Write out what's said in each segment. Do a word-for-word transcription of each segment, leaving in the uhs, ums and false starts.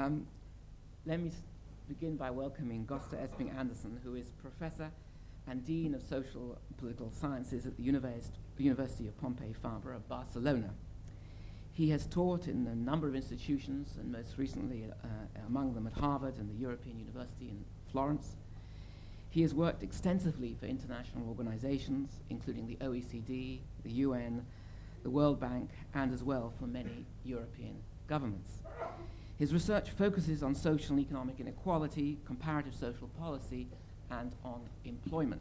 Um, let me begin by welcoming Gösta Esping Andersson, who is Professor and Dean of Social and Political Sciences at the Univers University of Pompeu Fabra, Barcelona. He has taught in a number of institutions, and most recently uh, among them at Harvard and the European University in Florence. He has worked extensively for international organizations, including the O E C D, the U N, the World Bank, and as well for many European governments. His research focuses on social and economic inequality, comparative social policy, and on employment.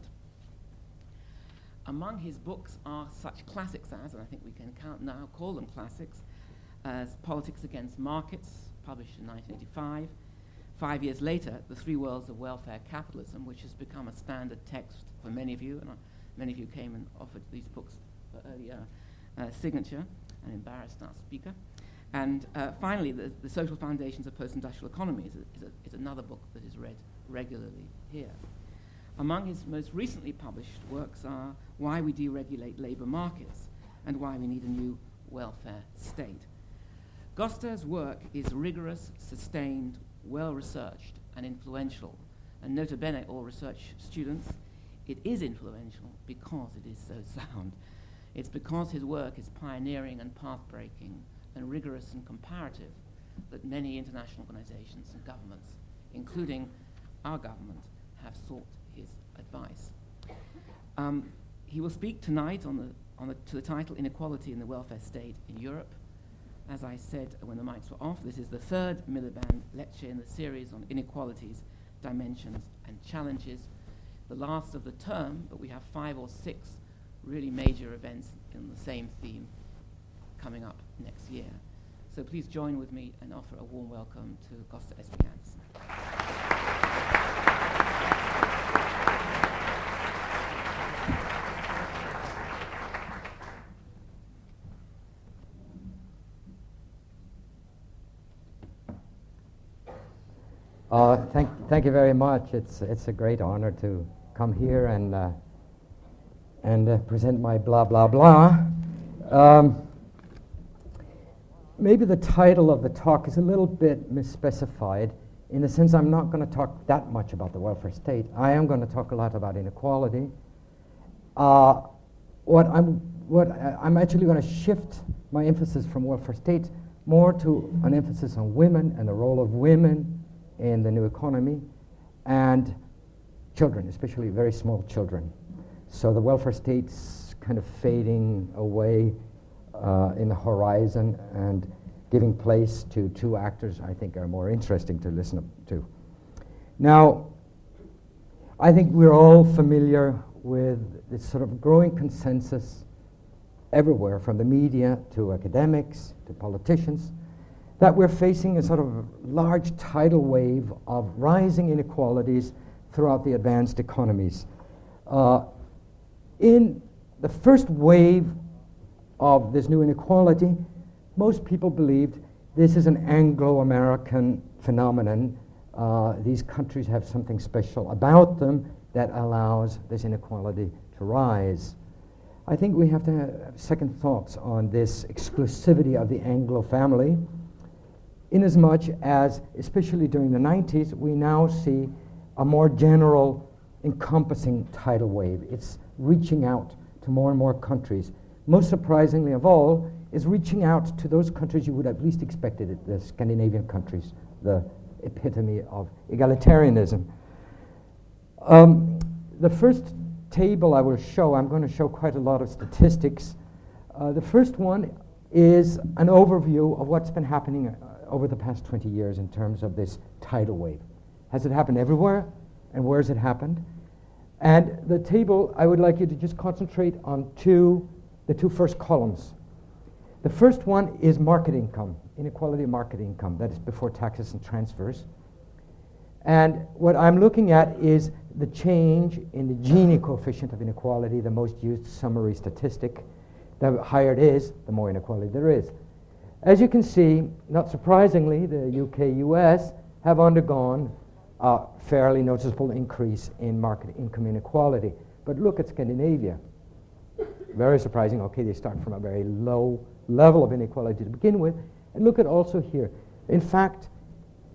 Among his books are such classics as, and I think we can count now, call them classics, as Politics Against Markets, published in nineteen eighty-five. Five years later, The Three Worlds of Welfare Capitalism, which has become a standard text for many of you, and uh, many of you came and offered these books for earlier uh, signature and embarrassed our speaker. And uh, finally, the, the Social Foundations of Post-Industrial Economy is, a, is, a, is another book that is read regularly here. Among his most recently published works are Why We Deregulate Labor Markets and Why We Need a New Welfare State. Gösta's work is rigorous, sustained, well-researched, and influential. And nota bene, all research students, it is influential because it is so sound. It's because his work is pioneering and path-breaking and rigorous and comparative that many international organizations and governments, including our government, have sought his advice. Um, he will speak tonight on the, on the, to the title Inequality in the Welfare State in Europe. As I said when the mics were off, this is the third Miliband lecture in the series on inequalities, dimensions, and challenges. The last of the term, but we have five or six really major events in the same theme coming up next year. So please join with me and offer a warm welcome to Gösta Esping Andersson. Uh, thank, thank you very much. It's it's a great honor to come here and uh, and uh, present my blah blah blah. Um, maybe the title of the talk is a little bit misspecified in the sense I'm not going to talk that much about the welfare state. I am going to talk a lot about inequality. Uh, what I'm what I, I'm actually going to shift my emphasis from welfare state more to an emphasis on women and the role of women in the new economy, and children, especially very small children. So the welfare state's kind of fading away uh, in the horizon and giving place to two actors I think are more interesting to listen to. Now, I think we're all familiar with this sort of growing consensus everywhere, from the media to academics to politicians, that we're facing a sort of large tidal wave of rising inequalities throughout the advanced economies. Uh, in the first wave of this new inequality, most people believed this is an Anglo-American phenomenon. Uh, these countries have something special about them that allows this inequality to rise. I think we have to have second thoughts on this exclusivity of the Anglo family, inasmuch as, especially during the nineties, we now see a more general, encompassing tidal wave. It's reaching out to more and more countries. Most surprisingly of all, is reaching out to those countries you would have least expected it, the Scandinavian countries, the epitome of egalitarianism. Um, the first table I will show, I'm going to show quite a lot of statistics. Uh, the first one is an overview of what's been happening uh, over the past twenty years in terms of this tidal wave. Has it happened everywhere? And where has it happened? And the table, I would like you to just concentrate on two, the two first columns. The first one is market income, inequality of market income, that is before taxes and transfers. And what I'm looking at is the change in the Gini coefficient of inequality, the most used summary statistic. The higher it is, the more inequality there is. As you can see, not surprisingly, the U K, U S have undergone a fairly noticeable increase in market income inequality. But look at Scandinavia. Very surprising. Okay, they start from a very low level of inequality to begin with. And look at also here. In fact,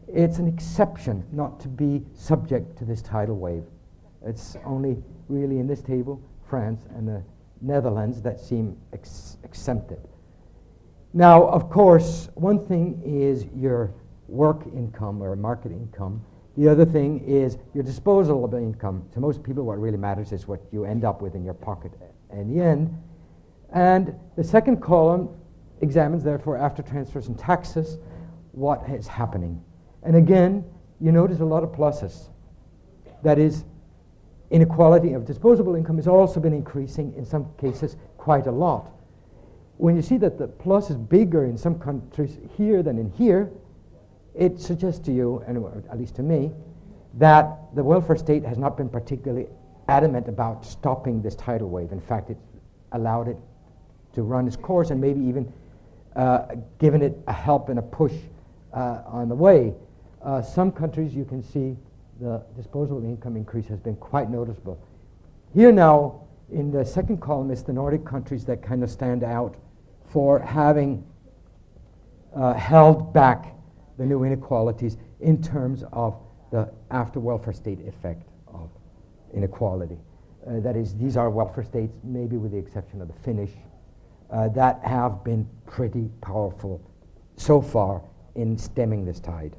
it's an exception not to be subject to this tidal wave. It's only really in this table, France and the Netherlands, that seem ex exempted. Now, of course, one thing is your work income or market income. The other thing is your disposable income. To most people, what really matters is what you end up with in your pocket in the end. And the second column examines, therefore, after transfers and taxes, what is happening. And again, you notice a lot of pluses. That is, inequality of disposable income has also been increasing, in some cases, quite a lot. When you see that the plus is bigger in some countries here than in here, it suggests to you, and at least to me, that the welfare state has not been particularly adamant about stopping this tidal wave. In fact, it's allowed it to run its course and maybe even uh, given it a help and a push uh, on the way. Uh, some countries, you can see the disposable income increase has been quite noticeable. Here now, in the second column, is the Nordic countries that kind of stand out for having uh, held back the new inequalities in terms of the after welfare state effect of inequality. Uh, that is, these are welfare states, maybe with the exception of the Finnish, uh, that have been pretty powerful so far in stemming this tide.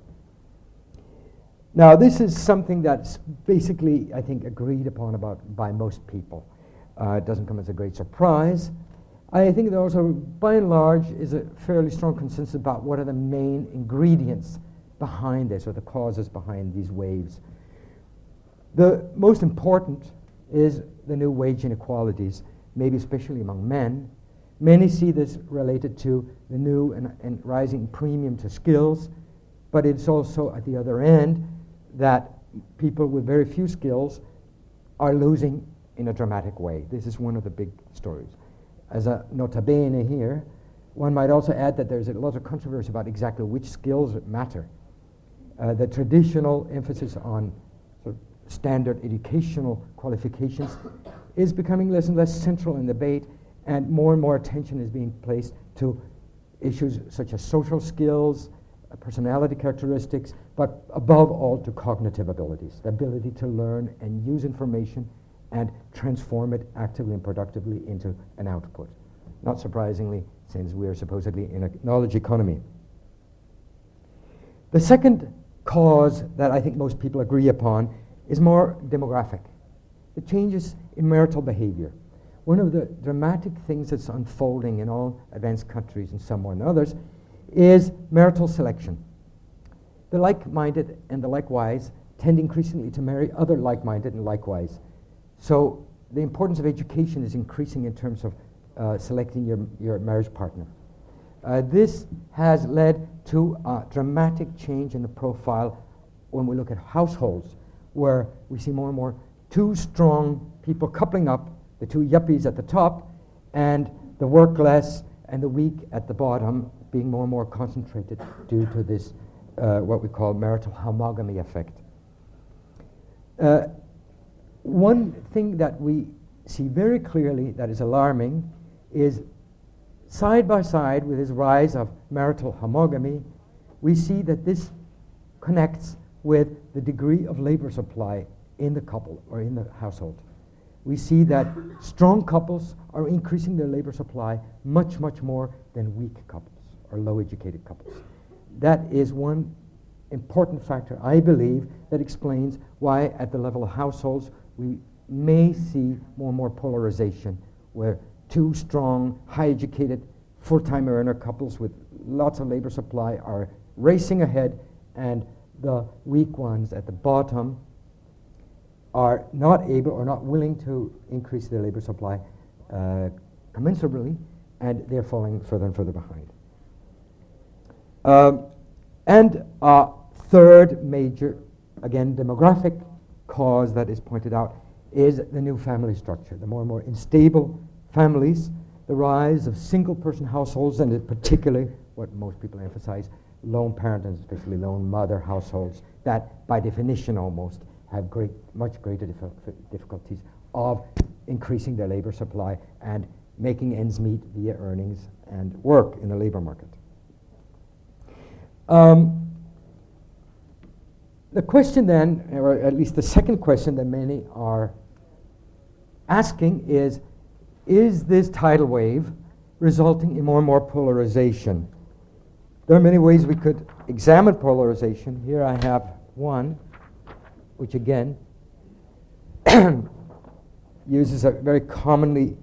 Now, this is something that's basically, I think, agreed upon about by most people. Uh, it doesn't come as a great surprise. I think there also, by and large, is a fairly strong consensus about what are the main ingredients behind this, or the causes behind these waves. The most important is the new wage inequalities, maybe especially among men. Many see this related to the new and, and rising premium to skills, but it's also at the other end that people with very few skills are losing in a dramatic way. This is one of the big stories. As a nota bene here, one might also add that there's a lot of controversy about exactly which skills matter. Uh, the traditional emphasis on sort of standard educational qualifications is becoming less and less central in debate, and more and more attention is being placed to issues such as social skills, uh, personality characteristics, but above all to cognitive abilities, the ability to learn and use information and transform it actively and productively into an output. Not surprisingly, since we are supposedly in a knowledge economy. The second cause that I think most people agree upon is more demographic. The changes in marital behavior. One of the dramatic things that's unfolding in all advanced countries, and some more than others, is marital selection. The like-minded and the likewise tend increasingly to marry other like-minded and likewise. So the importance of education is increasing in terms of uh, selecting your, your marriage partner. Uh, this has led to a dramatic change in the profile when we look at households, where we see more and more two strong people coupling up, the two yuppies at the top, and the workless and the weak at the bottom being more and more concentrated due to this, uh, what we call marital homogamy effect. Uh, One thing that we see very clearly that is alarming is, side by side with this rise of marital homogamy, we see that this connects with the degree of labor supply in the couple or in the household. We see that strong couples are increasing their labor supply much, much more than weak couples or low-educated couples. That is one important factor, I believe, that explains why at the level of households we may see more and more polarization, where two strong, high-educated, full-time earner couples with lots of labor supply are racing ahead, and the weak ones at the bottom are not able or not willing to increase their labor supply uh, commensurably, and they're falling further and further behind. Um, and a third major, again, demographic cause that is pointed out is the new family structure, the more and more unstable families, the rise of single-person households, and particularly what most people emphasize, lone parent and especially lone mother households that, by definition almost, have great, much greater diffi- difficulties of increasing their labor supply and making ends meet via earnings and work in the labor market. Um, the question then, or at least the second question that many are asking is, is this tidal wave resulting in more and more polarization? There are many ways we could examine polarization. Here I have one, which again uses a very commonly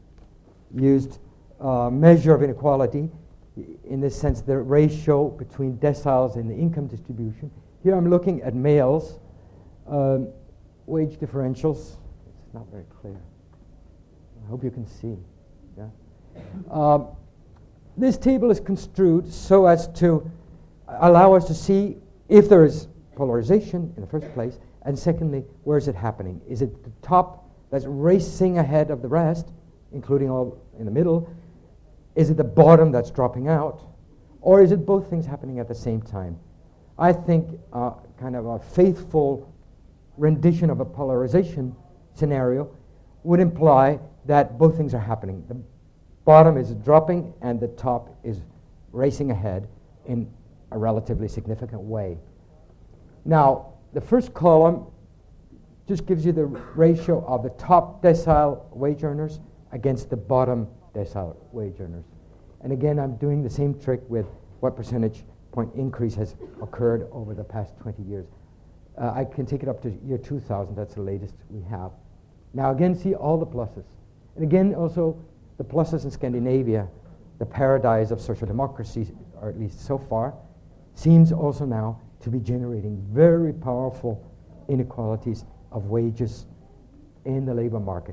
used uh, measure of inequality, in this sense the ratio between deciles in the income distribution. Here I'm looking at males, um, wage differentials. It's not very clear. I hope you can see. Yeah. Um, this table is construed so as to allow us to see if there is polarization in the first place, and secondly, where is it happening? Is it the top that's racing ahead of the rest, including all in the middle? Is it the bottom that's dropping out? Or is it both things happening at the same time? I think uh, kind of a faithful rendition of a polarization scenario would imply that both things are happening. The bottom is dropping and the top is racing ahead in a relatively significant way. Now, the first column just gives you the ratio of the top decile wage earners against the bottom decile wage earners. And again, I'm doing the same trick with what percentage point increase has occurred over the past twenty years. Uh, I can take it up to year two thousand, that's the latest we have. Now again, see all the pluses. And again, also the pluses in Scandinavia, the paradise of social democracy, or at least so far, seems also now to be generating very powerful inequalities of wages in the labor market.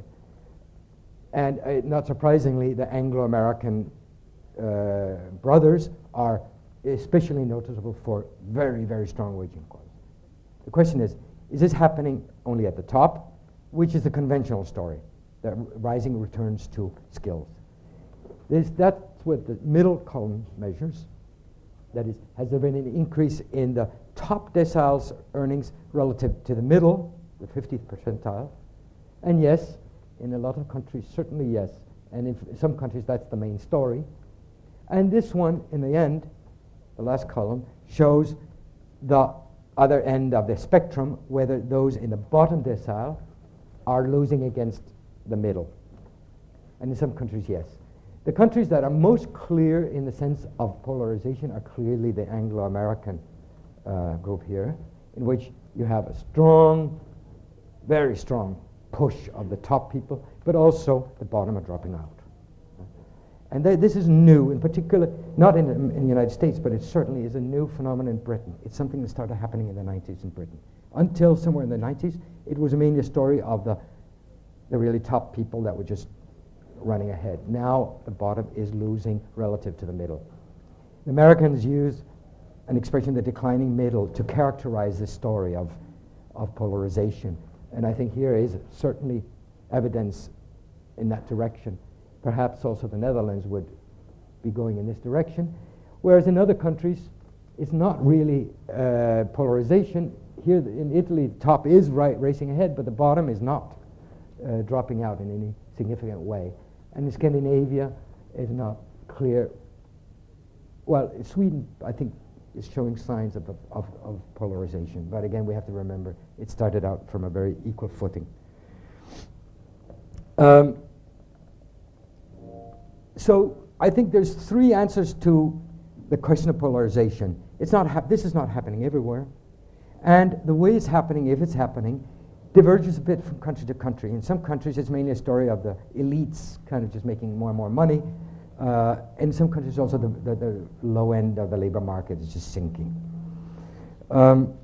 And uh, not surprisingly, the Anglo-American uh, brothers are especially noticeable for very, very strong wage inequality. The question is, is this happening only at the top, which is the conventional story, that rising returns to skills? This, that's what the middle column measures. That is, has there been an increase in the top deciles earnings relative to the middle, the fiftieth percentile? And yes, in a lot of countries, certainly yes. And in some countries, that's the main story. And this one, in the end, the last column, shows the other end of the spectrum, whether those in the bottom decile are losing against the middle. And in some countries, yes. The countries that are most clear in the sense of polarization are clearly the Anglo-American uh, group here, in which you have a strong, very strong push of the top people, but also the bottom are dropping out. And th this is new, in particular, not in, in the United States, but it certainly is a new phenomenon in Britain. It's something that started happening in the nineties in Britain. Until somewhere in the nineties, it was mainly a story of the, the really top people that were just running ahead. Now the bottom is losing relative to the middle. The Americans use an expression, the declining middle, to characterize this story of, of polarization. And I think here is certainly evidence in that direction. Perhaps also the Netherlands would be going in this direction. Whereas in other countries, it's not really uh, polarization. Here in Italy, the top is right racing ahead, but the bottom is not uh, dropping out in any significant way. And in Scandinavia, it's not clear. Well, Sweden, I think, is showing signs of, of, of polarization. But again, we have to remember, it started out from a very equal footing. Um, so I think there's three answers to the question of polarization. It's not hap this is not happening everywhere. And the way it's happening, if it's happening, diverges a bit from country to country. In some countries, it's mainly a story of the elites kind of just making more and more money. Uh, in some countries, also, the, the, the low end of the labor market is just sinking. Um,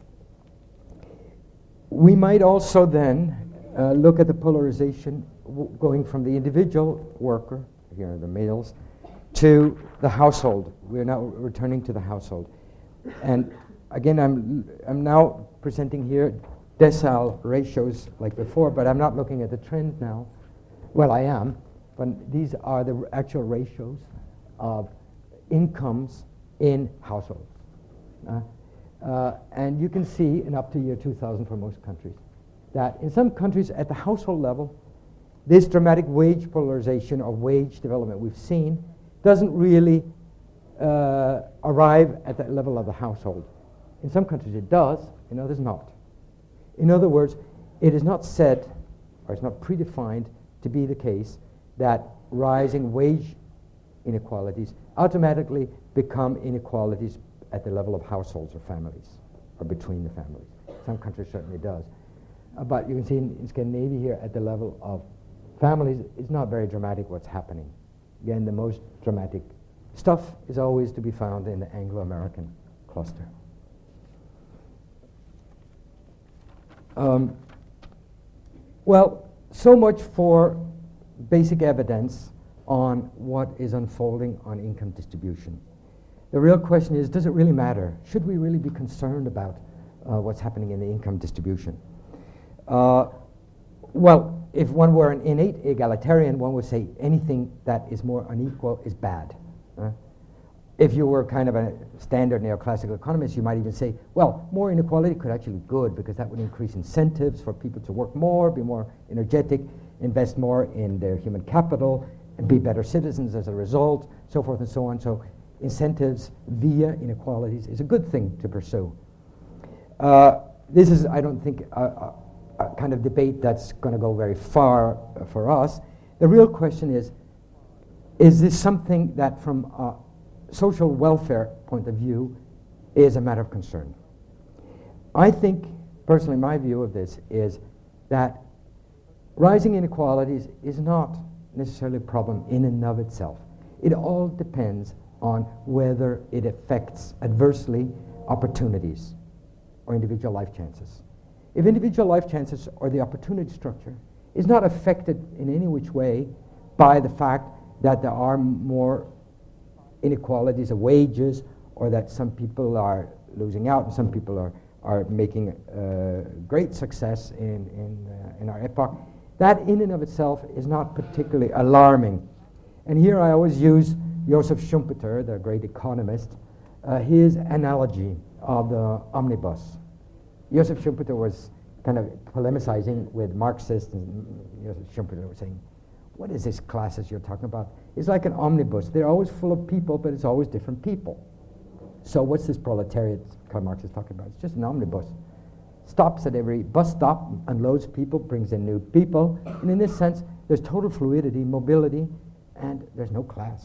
we might also then uh, look at the polarization w going from the individual worker, here are the males, to the household. We're now returning to the household. And again, I'm, I'm now presenting here decile ratios like before, but I'm not looking at the trend now. Well, I am, but these are the actual ratios of incomes in households. Uh, uh, and you can see, in up to year two thousand for most countries, that in some countries at the household level, this dramatic wage polarization or wage development we've seen doesn't really uh, arrive at the level of the household. In some countries it does, in others not. In other words, it is not said, or it's not predefined to be the case that rising wage inequalities automatically become inequalities at the level of households or families, or between the families. Some countries certainly does. Uh, but you can see in, in Scandinavia here at the level of families, it's not very dramatic what's happening. Again, the most dramatic stuff is always to be found in the Anglo-American cluster. Um, well, so much for basic evidence on what is unfolding on income distribution. The real question is, does it really matter? Should we really be concerned about uh, what's happening in the income distribution? Uh, well, if one were an innate egalitarian, one would say anything that is more unequal is bad. Uh, if you were kind of a standard neoclassical economist, you might even say, well, more inequality could actually be good because that would increase incentives for people to work more, be more energetic, invest more in their human capital, and be better citizens as a result, so forth and so on. So incentives via inequalities is a good thing to pursue. Uh, this is, I don't think, a, a, a kind of debate that's going to go very far uh, for us. The real question is, is this something that from a social welfare point of view is a matter of concern? I think, personally, my view of this is that rising inequalities is not necessarily a problem in and of itself. It all depends on whether it affects adversely opportunities or individual life chances. If individual life chances or the opportunity structure is not affected in any which way by the fact that there are more inequalities of wages, or that some people are losing out and some people are, are making uh, great success in, in, uh, in our epoch, that in and of itself is not particularly alarming. And here I always use Joseph Schumpeter, the great economist, uh, his analogy of the omnibus. Joseph Schumpeter was kind of polemicizing with Marxists, and Joseph Schumpeter was saying, what is this classes you're talking about? It's like an omnibus. They're always full of people, but it's always different people. So what's this proletariat Karl Marx is talking about? It's just an omnibus. Stops at every bus stop, unloads people, brings in new people. And in this sense, there's total fluidity, mobility, and there's no class.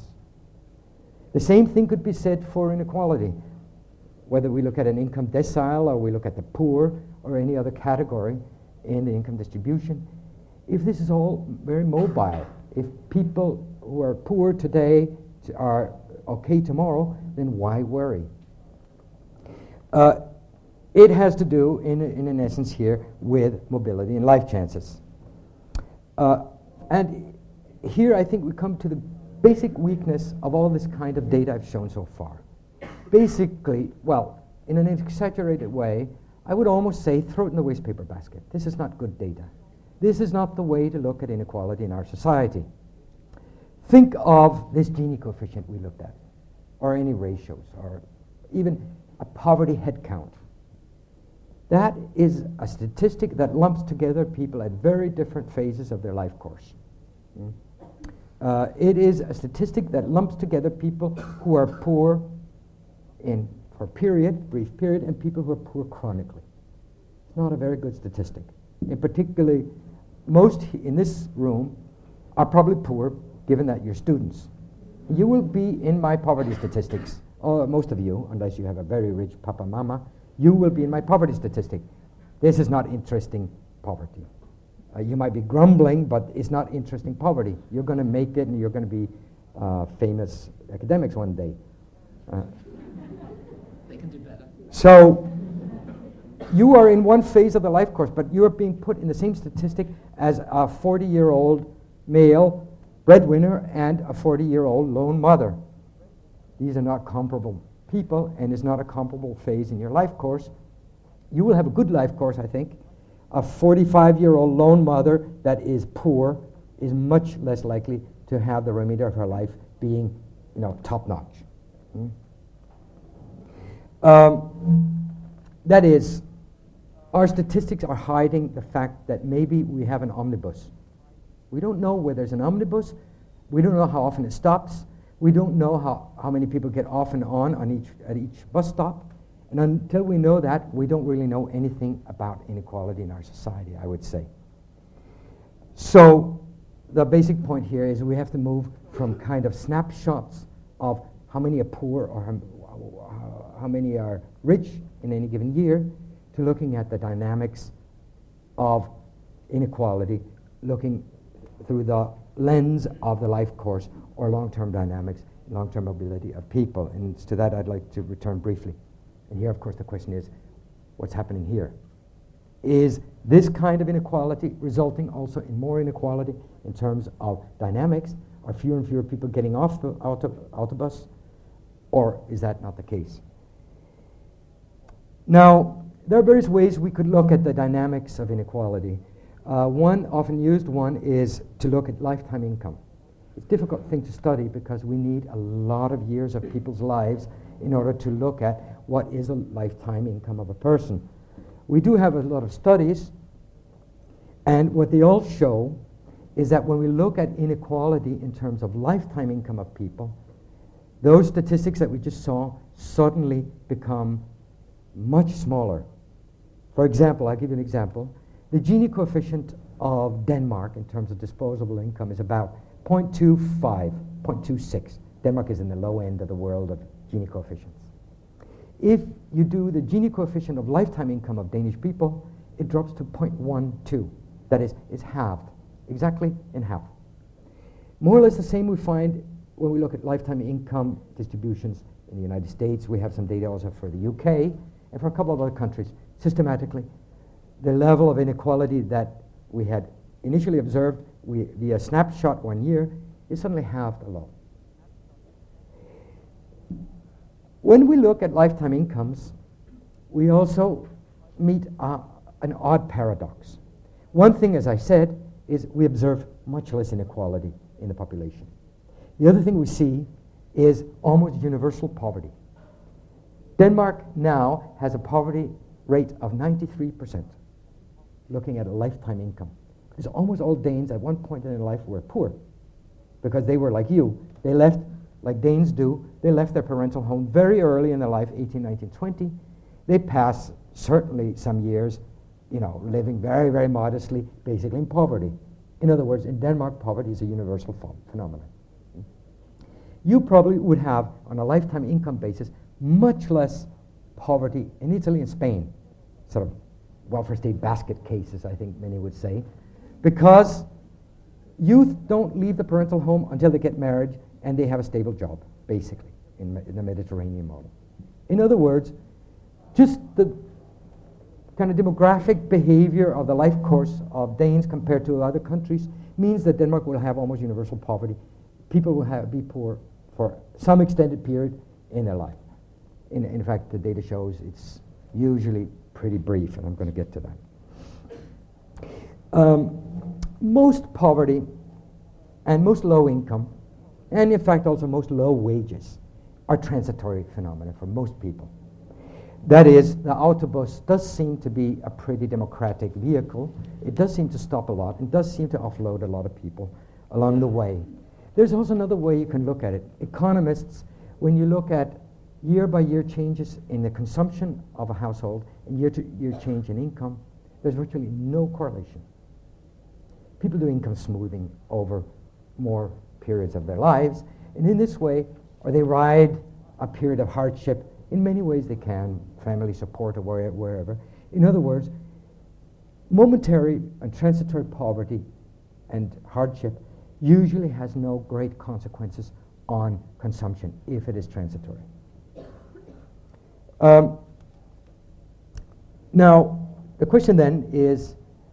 The same thing could be said for inequality. Whether we look at an income decile or we look at the poor or any other category in the income distribution, if this is all very mobile, if people who are poor today are okay tomorrow, then why worry? Uh, it has to do, in, in an essence here, with mobility and life chances. Uh, and here I think we come to the basic weakness of all this kind of data I've shown so far. Basically, well, in an exaggerated way, I would almost say throw it in the waste paper basket. This is not good data. This is not the way to look at inequality in our society. Think of this Gini coefficient we looked at, or any ratios, or even a poverty head count. That is a statistic that lumps together people at very different phases of their life course. Mm. Uh, it is a statistic that lumps together people who are poor in for a period, brief period, and people who are poor chronically. It's not a very good statistic. In particularly, most in this room are probably poor, given that you're students. You will be in my poverty statistics, or most of you, unless you have a very rich papa mama, you will be in my poverty statistic. This is not interesting poverty. Uh, you might be grumbling, but it's not interesting poverty. You're going to make it, and you're going to be uh, famous academics one day. Uh, they can do better. So you are in one phase of the life course, but you are being put in the same statistic as a forty-year-old male breadwinner and a forty-year-old lone mother. These are not comparable people, and it's not a comparable phase in your life course. You will have a good life course, I think. A forty-five-year-old lone mother that is poor is much less likely to have the remainder of her life being, you know, top-notch. Hmm? Um, that is, our statistics are hiding the fact that maybe we have an omnibus. We don't know where there's an omnibus. We don't know how often it stops. We don't know how, how many people get off and on, on each, at each bus stop. And until we know that, we don't really know anything about inequality in our society, I would say. So the basic point here is we have to move from kind of snapshots of how many are poor or how, how many are rich in any given year to looking at the dynamics of inequality, looking through the lens of the life course or long-term dynamics, long-term mobility of people. And to that I'd like to return briefly. And here, of course, the question is, what's happening here? Is this kind of inequality resulting also in more inequality in terms of dynamics? Are fewer and fewer people getting off the auto, autobus? Or is that not the case? Now, there are various ways we could look at the dynamics of inequality. Uh, one often used one is to look at lifetime income. It's a difficult thing to study because we need a lot of years of people's lives in order to look at what is a lifetime income of a person. We do have a lot of studies, and what they all show is that when we look at inequality in terms of lifetime income of people, those statistics that we just saw suddenly become much smaller. For example, I'll give you an example. The Gini coefficient of Denmark in terms of disposable income is about zero point two five, zero point two six. Denmark is in the low end of the world of Gini coefficients. If you do the Gini coefficient of lifetime income of Danish people, it drops to zero point one two. That is, it's halved, exactly in half. More or less the same we find when we look at lifetime income distributions in the United States. We have some data also for the U K and for a couple of other countries. Systematically, the level of inequality that we had initially observed we, via snapshot one year is suddenly halved a lot. When we look at lifetime incomes, we also meet uh, an odd paradox. One thing, as I said, is we observe much less inequality in the population. The other thing we see is almost universal poverty. Denmark now has a poverty rate of ninety-three percent, looking at a lifetime income. Because almost all Danes at one point in their life were poor, because they were like you. They left, like Danes do, they left their parental home very early in their life, eighteen, nineteen, twenty. They pass certainly some years, you know, living very, very modestly, basically in poverty. In other words, in Denmark, poverty is a universal ph- phenomenon. You probably would have, on a lifetime income basis, much less poverty in Italy and Spain, sort of welfare state basket cases, I think many would say, because youth don't leave the parental home until they get married and they have a stable job, basically, in, me- in the Mediterranean model. In other words, just the kind of demographic behavior of the life course of Danes compared to other countries means that Denmark will have almost universal poverty. People will have, be poor for some extended period in their life. In, in fact, the data shows it's usually pretty brief, and I'm going to get to that. Um, most poverty and most low income, and in fact also most low wages, are transitory phenomena for most people. That is, the autobus does seem to be a pretty democratic vehicle. It does seem to stop a lot. It does seem to offload a lot of people along the way. There's also another way you can look at it. Economists, when you look at year-by-year changes in the consumption of a household and year-to-year change in income, there's virtually no correlation. People do income smoothing over more periods of their lives, and in this way, or they ride a period of hardship. In many ways they can, family support or where, wherever. In other words, momentary and transitory poverty and hardship usually has no great consequences on consumption if it is transitory. Um, now, the question then is,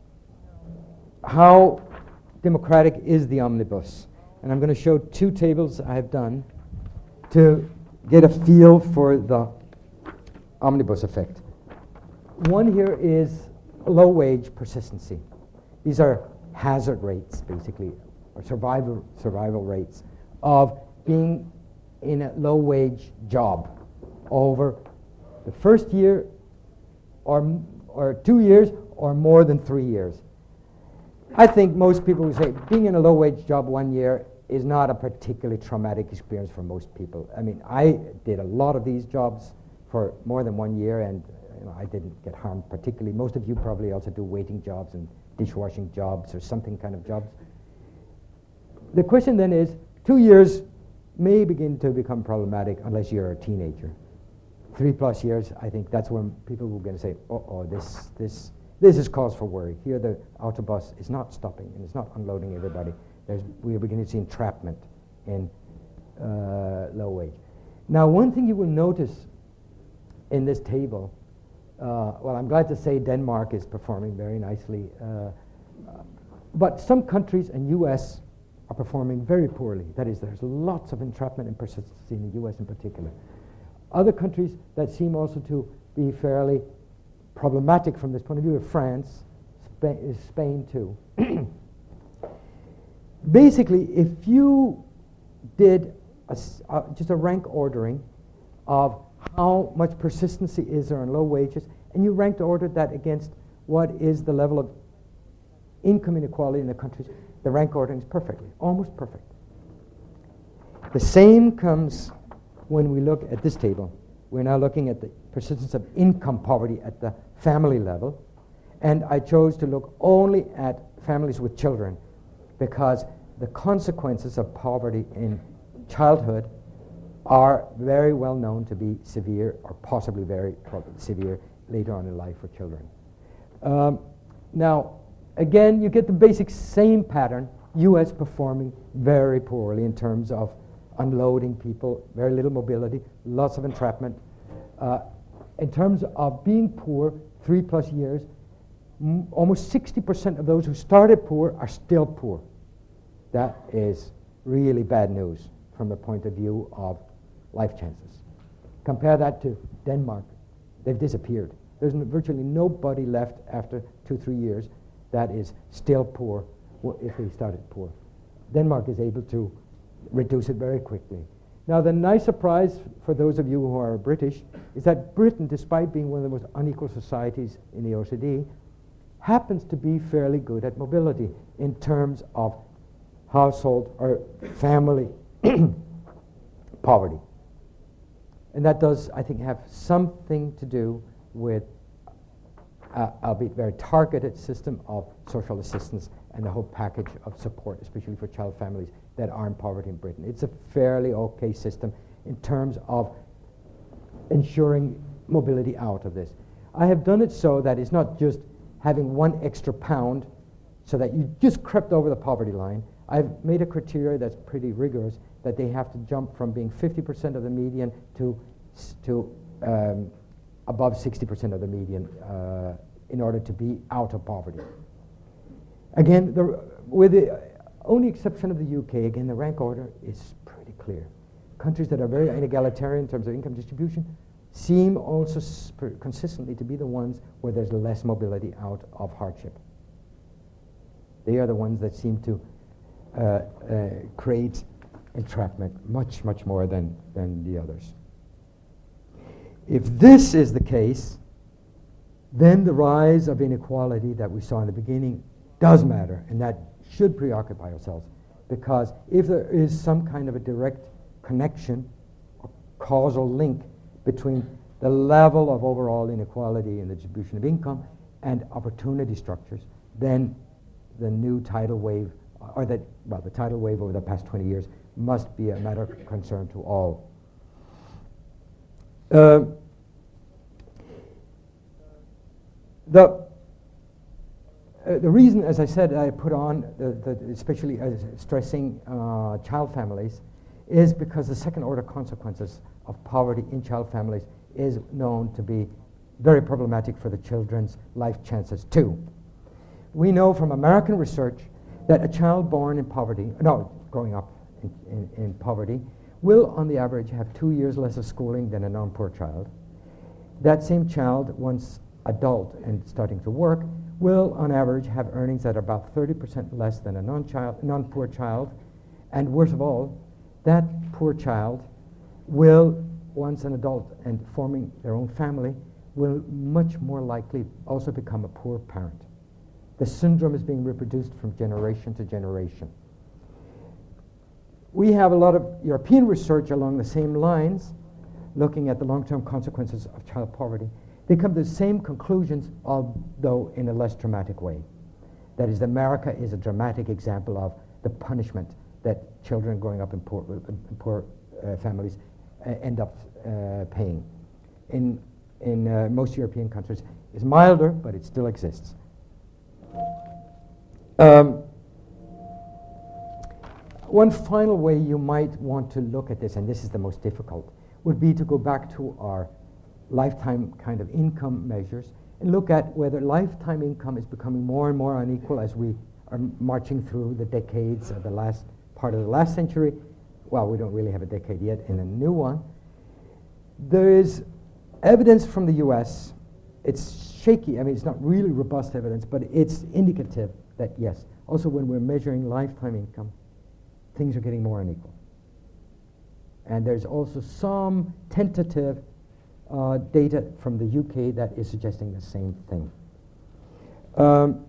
how democratic is the omnibus? And I'm going to show two tables I've done to get a feel for the omnibus effect. One here is low wage persistency. These are hazard rates, basically, or survival survival rates of being in a low wage job over the first year or, m- or two years or more than three years. I think most people would say being in a low wage job one year is not a particularly traumatic experience for most people. I mean, I did a lot of these jobs for more than one year, and you know, I didn't get harmed particularly. Most of you probably also do waiting jobs and dishwashing jobs or something kind of jobs. The question then is, two years may begin to become problematic unless you're a teenager. Three plus years, I think that's when people will going to say, oh, oh, this, this, this is cause for worry. Here the autobus is not stopping and it's not unloading everybody. There's, we are beginning to see entrapment in uh, low wage. Now, one thing you will notice in this table, uh, well, I'm glad to say Denmark is performing very nicely, uh, but some countries and U S are performing very poorly. That is, there's lots of entrapment and persistency in the U S in particular. Other countries that seem also to be fairly problematic from this point of view are France, Spa- Spain too. Basically, if you did a s uh, just a rank ordering of how much persistency is there on low wages, and you ranked ordered that against what is the level of income inequality in the countries, the rank ordering is perfectly, almost perfect. The same comes when we look at this table. We're now looking at the persistence of income poverty at the family level, and I chose to look only at families with children because the consequences of poverty in childhood are very well known to be severe, or possibly very severe later on in life for children. Um, now, again, you get the basic same pattern, U S performing very poorly in terms of unloading people, very little mobility, lots of entrapment. Uh, in terms of being poor, three plus years, m almost sixty percent of those who started poor are still poor. That is really bad news from the point of view of life chances. Compare that to Denmark. They've disappeared. There's n virtually nobody left after two, three years that is still poor if they started poor. Denmark is able to reduce it very quickly. Now, the nice surprise for those of you who are British is that Britain, despite being one of the most unequal societies in the O E C D, happens to be fairly good at mobility in terms of household or family poverty. And that does, I think, have something to do with uh, albeit very targeted system of social assistance and the whole package of support, especially for child families that are in poverty in Britain. It's a fairly okay system in terms of ensuring mobility out of this. I have done it so that it's not just having one extra pound so that you just crept over the poverty line. I've made a criteria that's pretty rigorous, that they have to jump from being fifty percent of the median to, to um, above sixty percent of the median uh, in order to be out of poverty. Again, the, with the only exception of the U K, again, the rank order is pretty clear. Countries that are very inegalitarian in terms of income distribution seem also consistently to be the ones where there's less mobility out of hardship. They are the ones that seem to uh, uh, create entrapment much, much more than, than the others. If this is the case, then the rise of inequality that we saw in the beginning does matter, and that should preoccupy ourselves, because if there is some kind of a direct connection or causal link between the level of overall inequality in the distribution of income and opportunity structures, then the new tidal wave, or that, well, the tidal wave over the past twenty years must be a matter of concern to all. Uh, the Uh, the reason, as I said, I put on, the, the, especially uh, stressing uh, child families, is because the second order consequences of poverty in child families is known to be very problematic for the children's life chances too. We know from American research that a child born in poverty, no, growing up in, in, in poverty, will on the average have two years less of schooling than a non-poor child. That same child, once adult and starting to work, will on average have earnings that are about thirty percent less than a non-child, non-poor child, and worst of all, that poor child will, once an adult and forming their own family, will much more likely also become a poor parent. The syndrome is being reproduced from generation to generation. We have a lot of European research along the same lines, looking at the long-term consequences of child poverty, they come to the same conclusions, although in a less dramatic way. That is, America is a dramatic example of the punishment that children growing up in poor, in poor uh, families uh, end up uh, paying. In, in uh, most European countries, it's milder, but it still exists. Um, one final way you might want to look at this, and this is the most difficult, would be to go back to our lifetime kind of income measures and look at whether lifetime income is becoming more and more unequal as we are marching through the decades of the last part of the last century. Well, we don't really have a decade yet in a new one. There is evidence from the U S. It's shaky. I mean, it's not really robust evidence, but it's indicative that, yes, also when we're measuring lifetime income, things are getting more unequal. And there's also some tentative uh, data from the U K that is suggesting the same thing. Um,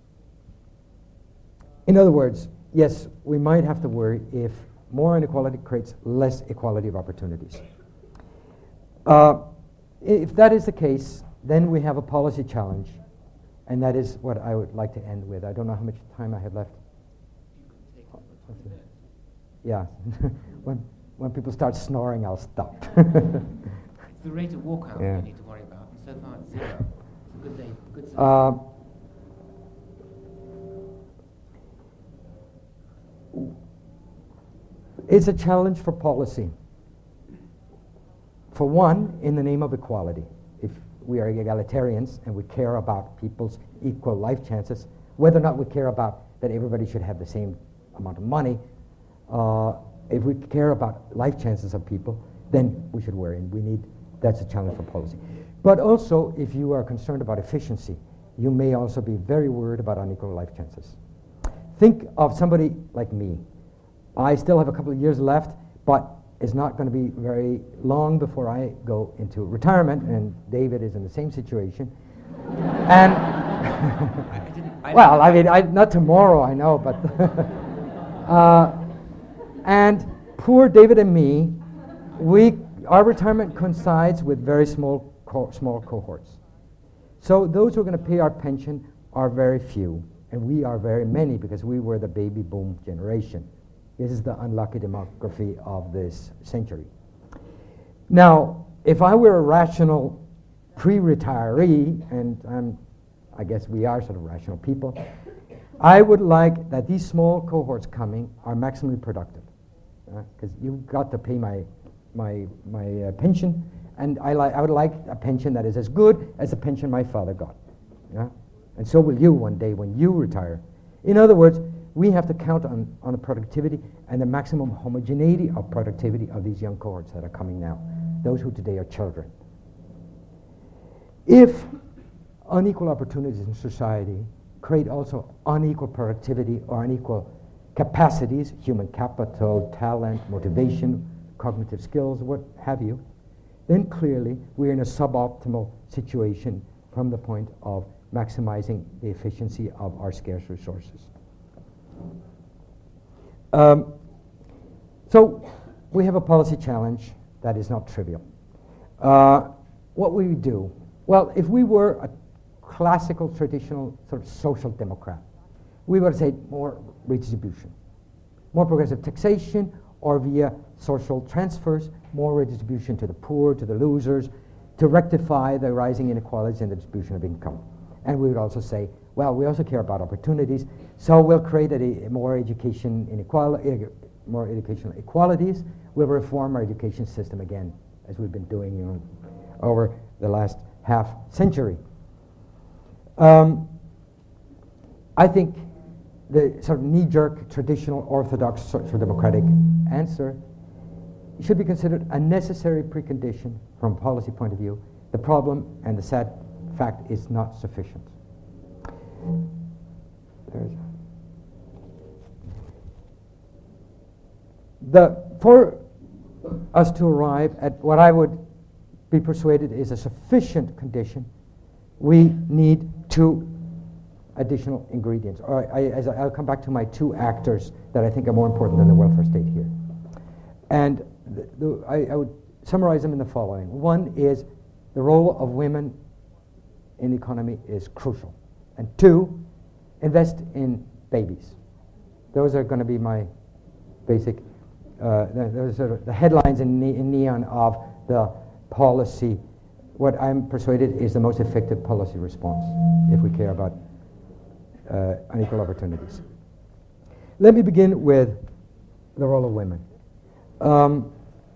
in other words, yes, we might have to worry if more inequality creates less equality of opportunities. Uh, if that is the case, then we have a policy challenge, and that is what I would like to end with. I don't know how much time I have left. You can take over. Yeah, when, when people start snoring, I'll stop. It's the rate of walkout Yeah. you need to worry about. And so far, it's zero. It's a good day. Good system. Uh, it's a challenge for policy. For one, in the name of equality. If we are egalitarians and we care about people's equal life chances, whether or not we care about that everybody should have the same amount of money, uh, if we care about life chances of people, then we should worry, and we need, that's a challenge for policy. But also, if you are concerned about efficiency, you may also be very worried about unequal life chances. Think of somebody like me. I still have a couple of years left, but it's not going to be very long before I go into retirement, and David is in the same situation. And I didn't, I well, I mean, I, not tomorrow, I know, but uh, and poor David and me, we our retirement coincides with very small co small cohorts. So those who are going to pay our pension are very few, and we are very many because we were the baby boom generation. This is the unlucky demography of this century. Now, if I were a rational pre-retiree, and I'm, I guess we are sort of rational people, I would like that these small cohorts coming are maximally productive, because uh, you've got to pay my my my uh, pension, and I like I would like a pension that is as good as the pension my father got, yeah? And so will you one day when you retire. In other words, we have to count on, on the productivity and the maximum homogeneity of productivity of these young cohorts that are coming now, those who today are children. If unequal opportunities in society create also unequal productivity or unequal capacities, human capital, talent, motivation, cognitive skills, what have you, then clearly we're in a suboptimal situation from the point of maximizing the efficiency of our scarce resources. Um, so we have a policy challenge that is not trivial. Uh, what will we do? Well, if we were a classical, traditional sort of social democrat, we would say more redistribution, more progressive taxation, or via social transfers, more redistribution to the poor, to the losers, to rectify the rising inequalities in the distribution of income. And we would also say, well, we also care about opportunities, so we'll create a, a more education inequality, more educational equalities. We'll reform our education system again, as we've been doing, you know, over the last half century. Um, I think the sort of knee-jerk, traditional, orthodox, social democratic answer should be considered a necessary precondition from a policy point of view. The problem and the sad fact is not sufficient. There's the for us to arrive at what I would be persuaded is a sufficient condition, we need two additional ingredients. Or I, as I, I'll come back to my two actors that I think are more important than the welfare state here. And the, the, I, I would summarize them in the following. One is the role of women in the economy is crucial. And two, invest in babies. Those are going to be my basic, uh, the, those are the headlines in, ne in neon of the policy. What I'm persuaded is the most effective policy response if we care about uh, unequal opportunities. Let me begin with the role of women. Um,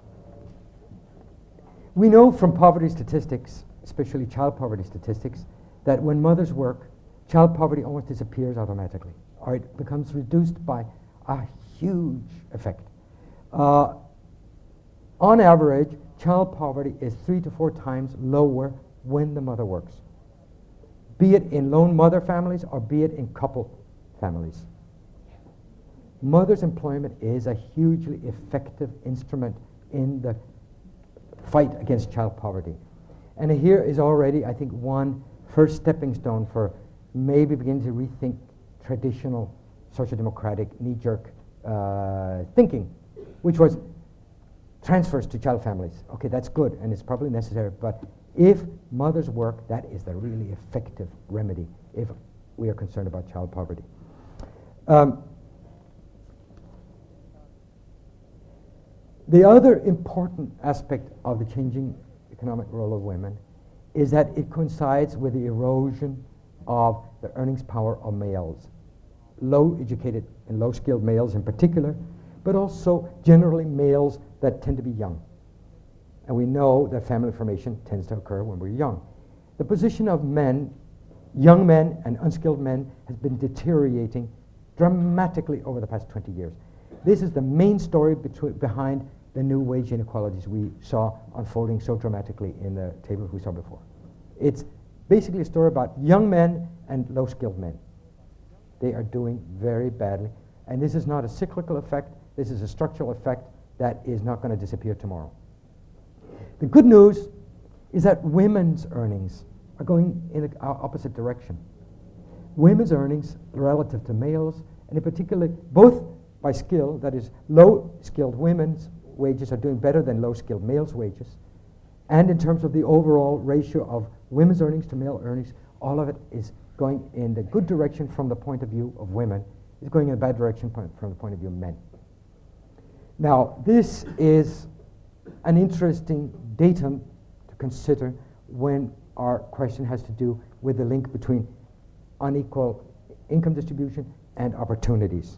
we know from poverty statistics, especially child poverty statistics, that when mothers work, child poverty almost disappears automatically, or it becomes reduced by a huge effect. Uh, on average, child poverty is three to four times lower when the mother works, be it in lone mother families or be it in couple families. Mother's employment is a hugely effective instrument in the fight against child poverty. And here is already, I think, one first stepping stone for maybe beginning to rethink traditional social democratic knee-jerk uh, thinking, which was transfers to child families. Okay, that's good, and it's probably necessary, but if mothers work, that is the really effective remedy if we are concerned about child poverty. Um, the other important aspect of the changing economic role of women is that it coincides with the erosion of the earnings power of males, low-educated and low-skilled males in particular, but also generally males that tend to be young. And we know that family formation tends to occur when we're young. The position of men, young men and unskilled men, has been deteriorating dramatically over the past twenty years. This is the main story between, behind the new wage inequalities we saw unfolding so dramatically in the table we saw before. It's basically a story about young men and low-skilled men. They are doing very badly. And this is not a cyclical effect. This is a structural effect that is not going to disappear tomorrow. The good news is that women's earnings are going in the opposite direction. Women's earnings relative to males, and in particular, both by skill, that is, low-skilled women's wages are doing better than low-skilled males' wages, and in terms of the overall ratio of women's earnings to male earnings, all of it is going in the good direction from the point of view of women. It's going in a bad direction from the point of view of men. Now, this is an interesting datum to consider when our question has to do with the link between unequal income distribution and opportunities.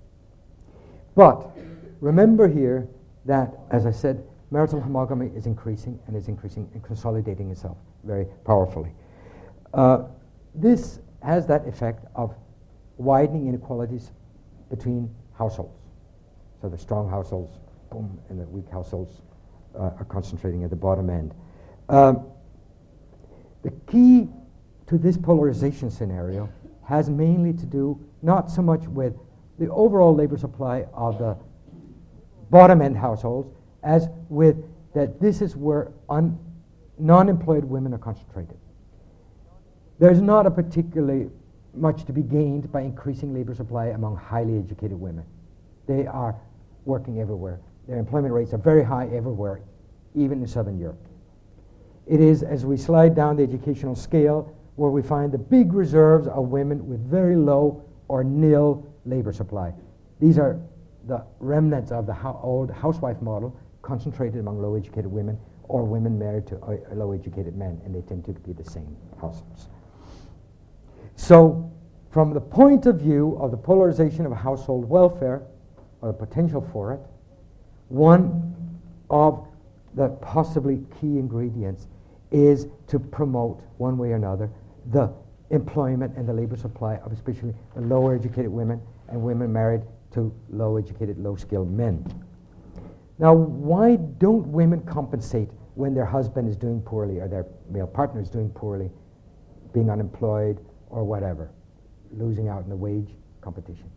But remember here that, as I said, marital homogamy is increasing and is increasing and consolidating itself very powerfully. Uh, this has that effect of widening inequalities between households. So the strong households, boom, and the weak households uh, are concentrating at the bottom end. Um, the key to this polarization scenario has mainly to do not so much with the overall labor supply of the bottom end households as with that this is where un non-employed women are concentrated. There's not a particularly much to be gained by increasing labor supply among highly educated women. They are working everywhere. Their employment rates are very high everywhere, even in Southern Europe. It is as we slide down the educational scale where we find the big reserves of women with very low or nil labor supply. These are the remnants of the ho old housewife model concentrated among low-educated women or women married to uh, low-educated men, and they tend to be the same households. So from the point of view of the polarization of household welfare, or the potential for it, one of the possibly key ingredients is to promote, one way or another, the employment and the labor supply of especially the lower educated women and women married to low educated, low skilled men. Now, why don't women compensate when their husband is doing poorly or their male partner is doing poorly, being unemployed or whatever, losing out in the wage competition?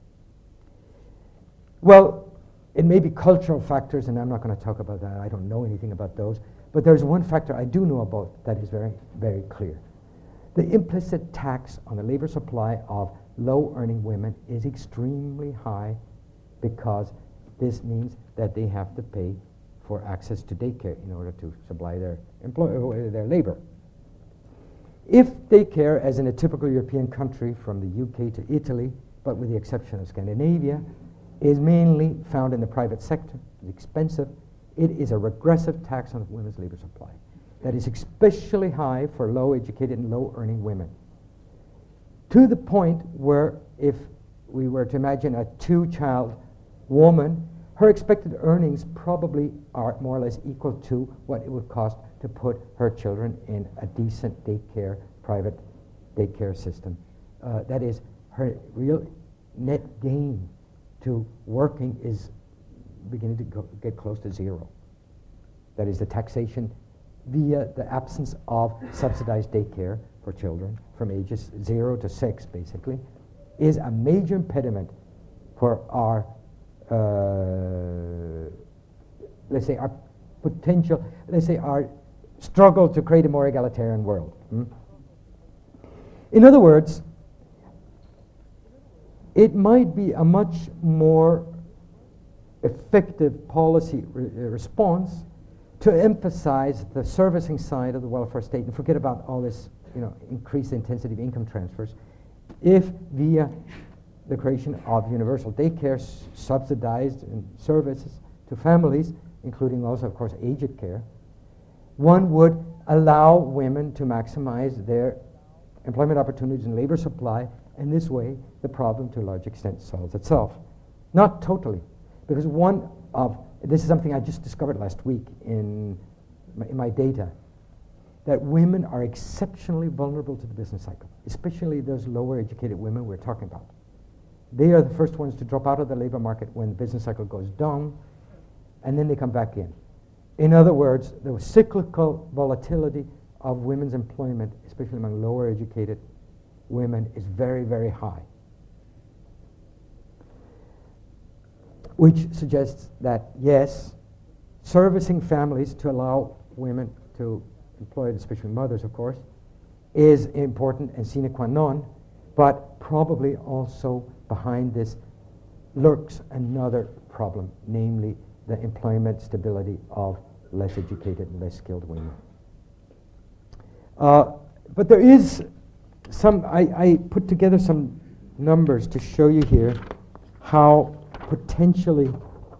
Well, it may be cultural factors, and I'm not going to talk about that. I don't know anything about those. But there's one factor I do know about that is very, very clear. The implicit tax on the labor supply of low-earning women is extremely high because this means that they have to pay for access to daycare in order to supply their, employ- their labor. If daycare, as in a typical European country from the U K to Italy, but with the exception of Scandinavia, is mainly found in the private sector, it's expensive, it is a regressive tax on women's labor supply that is especially high for low-educated and low-earning women. To the point where if we were to imagine a two-child woman, her expected earnings probably are more or less equal to what it would cost to put her children in a decent daycare, private daycare system. Uh, that is, her real net gain to working is beginning to go, get close to zero. That is, the taxation via the absence of subsidized daycare for children from ages zero to six, basically, is a major impediment for our, uh, let's say, our potential, let's say, our struggle to create a more egalitarian world. Hmm? In other words, it might be a much more effective policy re- response to emphasize the servicing side of the welfare state and forget about all this, you know, increased intensity of income transfers, if via the creation of universal daycare s- subsidized in services to families, including also, of course, aged care, one would allow women to maximize their employment opportunities and labor supply, and this way the problem to a large extent solves itself. Not totally, because one of, this is something I just discovered last week in my, in my data, that women are exceptionally vulnerable to the business cycle, especially those lower educated women we're talking about. They are the first ones to drop out of the labor market when the business cycle goes down, and then they come back in. In other words, the cyclical volatility of women's employment, especially among lower educated women, is very, very high. Which suggests that, yes, servicing families to allow women to employ, especially mothers, of course, is important and sine qua non, but probably also behind this lurks another problem, namely the employment stability of less educated and less skilled women. Uh, but there is some, I, I put together some numbers to show you here how potentially,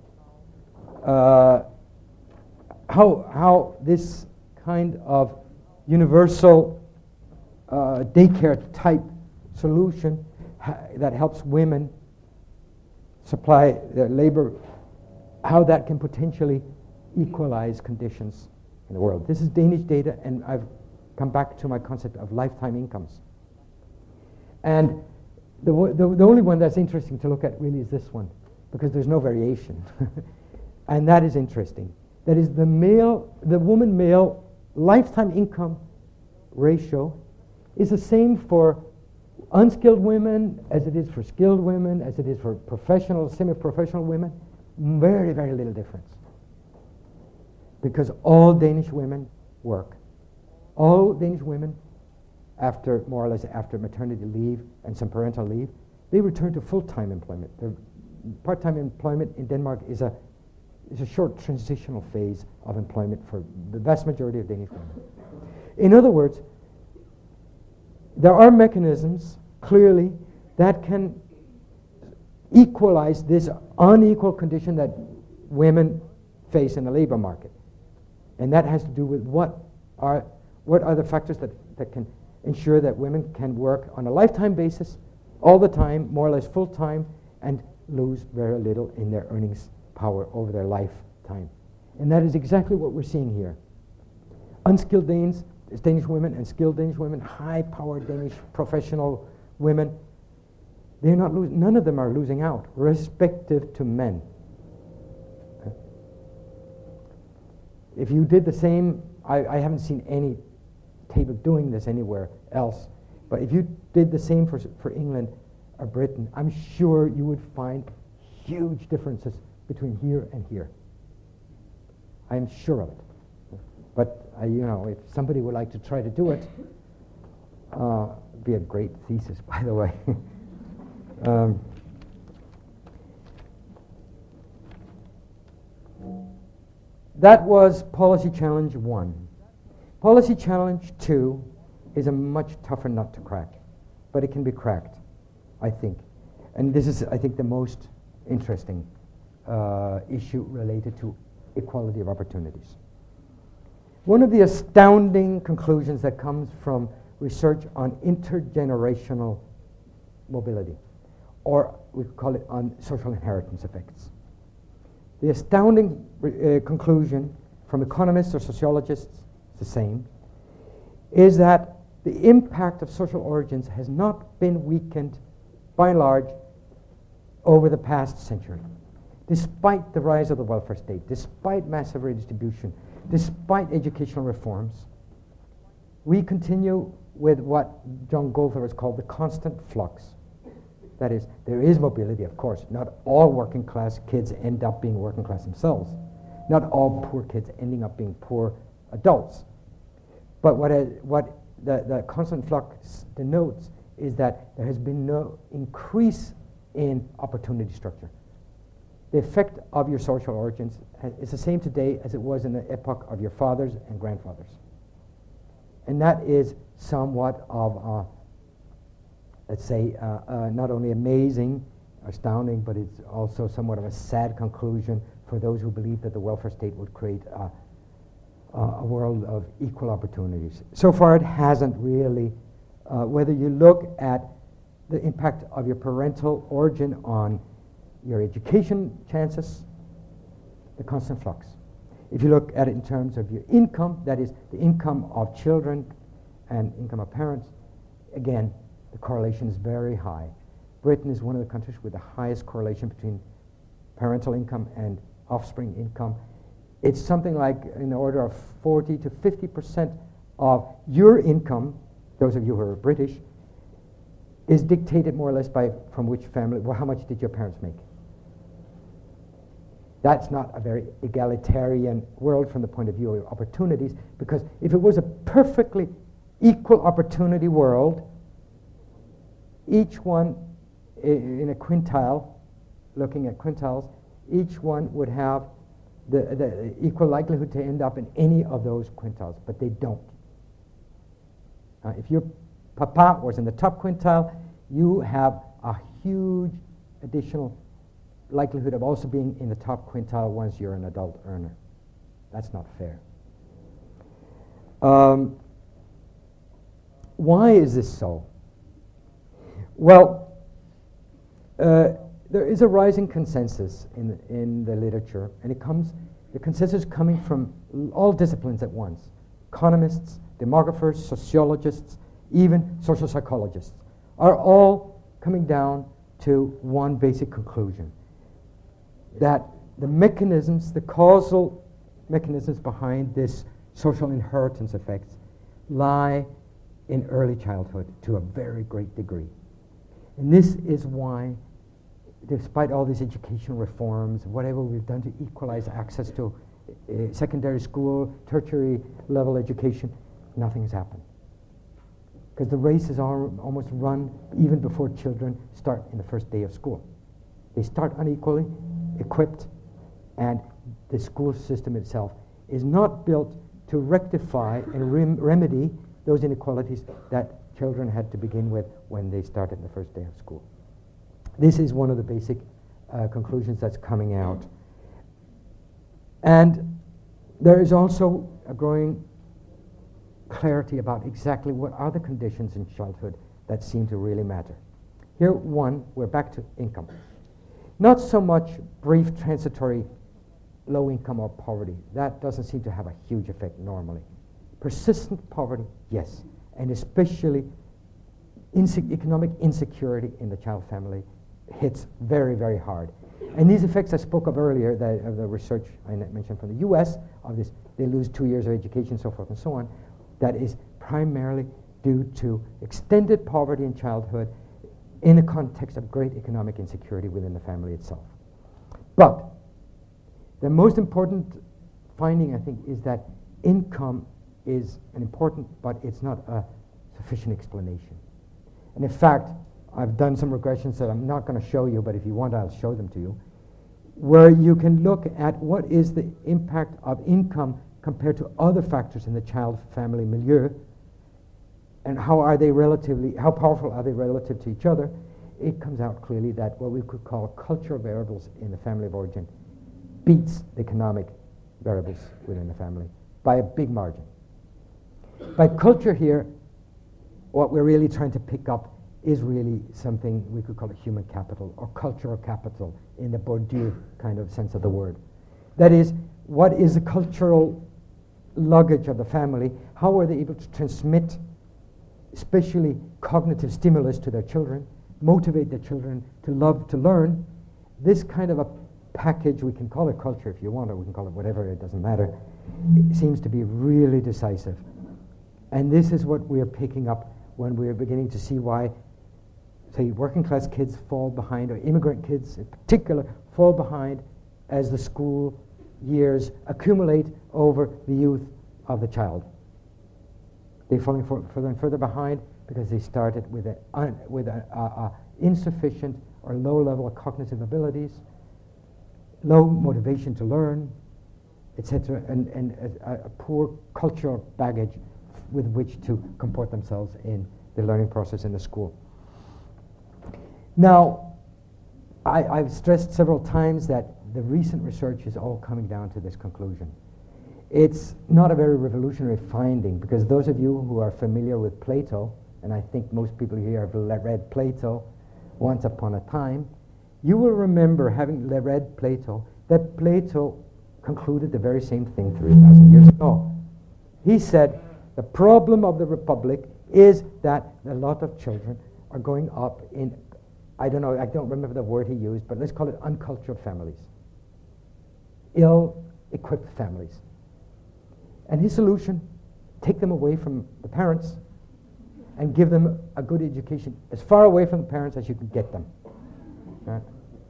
uh, how, how this kind of universal uh, daycare type solution ha- that helps women supply their labor, how that can potentially equalize conditions in the world. This is Danish data, and I've come back to my concept of lifetime incomes. And the, w- the, the only one that's interesting to look at really is this one, because there's no variation. And that is interesting. That is the male, the woman-male lifetime income ratio is the same for unskilled women as it is for skilled women, as it is for professional, semi-professional women. Very, very little difference. Because all Danish women work. All Danish women, after more or less after maternity leave and some parental leave, they return to full-time employment. Their part-time employment in Denmark is a is a short transitional phase of employment for the vast majority of Danish women. In other words, there are mechanisms, clearly, that can equalize this unequal condition that women face in the labor market. And that has to do with what are what are the factors that, that can ensure that women can work on a lifetime basis, all the time, more or less full time, and lose very little in their earnings power over their lifetime. And that is exactly what we're seeing here. Unskilled Danes, Danish women and skilled Danish women, high-powered Danish professional women, they're not losing, none of them are losing out, respective to men. If you did the same, I, I haven't seen any table doing this anywhere else, but if you did the same for, for England or Britain, I'm sure you would find huge differences between here and here. I am sure of it. But, uh, you know, if somebody would like to try to do it, uh, it'd be a great thesis, by the way. um, that was policy challenge one. Policy challenge two is a much tougher nut to crack, but it can be cracked, I think. And this is, I think, the most interesting uh, issue related to equality of opportunities. One of the astounding conclusions that comes from research on intergenerational mobility, or we call it on social inheritance effects. The astounding uh, conclusion from economists or sociologists, it's the same, is that the impact of social origins has not been weakened by and large over the past century. Despite the rise of the welfare state, despite massive redistribution, despite educational reforms, we continue with what John Goldthorpe has called the constant flux. That is, there is mobility, of course. Not all working class kids end up being working class themselves. Not all poor kids ending up being poor adults. But what, uh, what the, the constant flux denotes is that there has been no increase in opportunity structure. The effect of your social origins is the same today as it was in the epoch of your fathers and grandfathers. And that is somewhat of a, let's say, uh, uh, not only amazing, astounding, but it's also somewhat of a sad conclusion for those who believe that the welfare state would create a, a world of equal opportunities. So far it hasn't really. Uh, whether you look at the impact of your parental origin on your education chances, the constant flux. If you look at it in terms of your income, that is the income of children and income of parents, again, the correlation is very high. Britain is one of the countries with the highest correlation between parental income and offspring income. It's something like in the order of forty to fifty percent of your income, those of you who are British, is dictated more or less by from which family, well, how much did your parents make? That's not a very egalitarian world from the point of view of opportunities, because if it was a perfectly equal opportunity world, each one I- in a quintile, looking at quintiles, each one would have the, the equal likelihood to end up in any of those quintiles, but they don't. Uh, if your papa was in the top quintile, you have a huge additional likelihood of also being in the top quintile once you're an adult earner. That's not fair. Um, why is this so? Well, uh, there is a rising consensus in the, in the literature, and it comes, the consensus coming from all disciplines at once. Economists, demographers, sociologists, even social psychologists are all coming down to one basic conclusion, that the mechanisms, the causal mechanisms behind this social inheritance effects lie in early childhood to a very great degree. And this is why, despite all these education reforms, whatever we've done to equalize access to uh, secondary school, tertiary level education, nothing has happened. Because the race is al- almost run even before children start in the first day of school. They start unequally equipped, and the school system itself is not built to rectify and rem- remedy those inequalities that children had to begin with when they started the first day of school. This is one of the basic uh, conclusions that's coming out. And there is also a growing clarity about exactly what are the conditions in childhood that seem to really matter. Here, one, we're back to income. Not so much brief transitory low income or poverty. That doesn't seem to have a huge effect normally. Persistent poverty, yes, and especially inse- economic insecurity in the child family hits very, very hard. And these effects I spoke of earlier, the, of the research I mentioned from the U S, of this, they lose two years of education, so forth and so on, that is primarily due to extended poverty in childhood in the context of great economic insecurity within the family itself. But the most important finding, I think, is that income is an important, but it's not a sufficient explanation. And in fact, I've done some regressions that I'm not going to show you, but if you want, I'll show them to you. where you can look at what is the impact of income compared to other factors in the child-family milieu, and how are they relatively, how powerful are they relative to each other. It comes out clearly that what we could call cultural variables in the family of origin beats the economic variables within the family by a big margin. By culture here, what we're really trying to pick up is really something we could call a human capital or cultural capital in the Bourdieu kind of sense of the word. That is, what is the cultural luggage of the family? How are they able to transmit especially cognitive stimulus to their children, motivate their children to love to learn? This kind of a package, we can call it culture if you want, or we can call it whatever, it doesn't matter, it seems to be really decisive. And this is what we're picking up when we're beginning to see why, say, working class kids fall behind, or immigrant kids in particular fall behind as the school years accumulate over the youth of the child. They're falling for, further and further behind because they started with a, un, with a, a, a insufficient or low level of cognitive abilities, low motivation to learn, et cetera, and, and a, a poor cultural baggage with which to comport themselves in the learning process in the school. Now, I, I've stressed several times that the recent research is all coming down to this conclusion. It's not a very revolutionary finding, because those of you who are familiar with Plato, and I think most people here have le- read Plato once upon a time, you will remember, having le- read Plato, that Plato concluded the very same thing three thousand years ago. He said, the problem of the Republic is that a lot of children are going up in, I don't know, I don't remember the word he used, but let's call it uncultured families, ill-equipped families. And his solution, take them away from the parents and give them a good education as far away from the parents as you can get them. Right?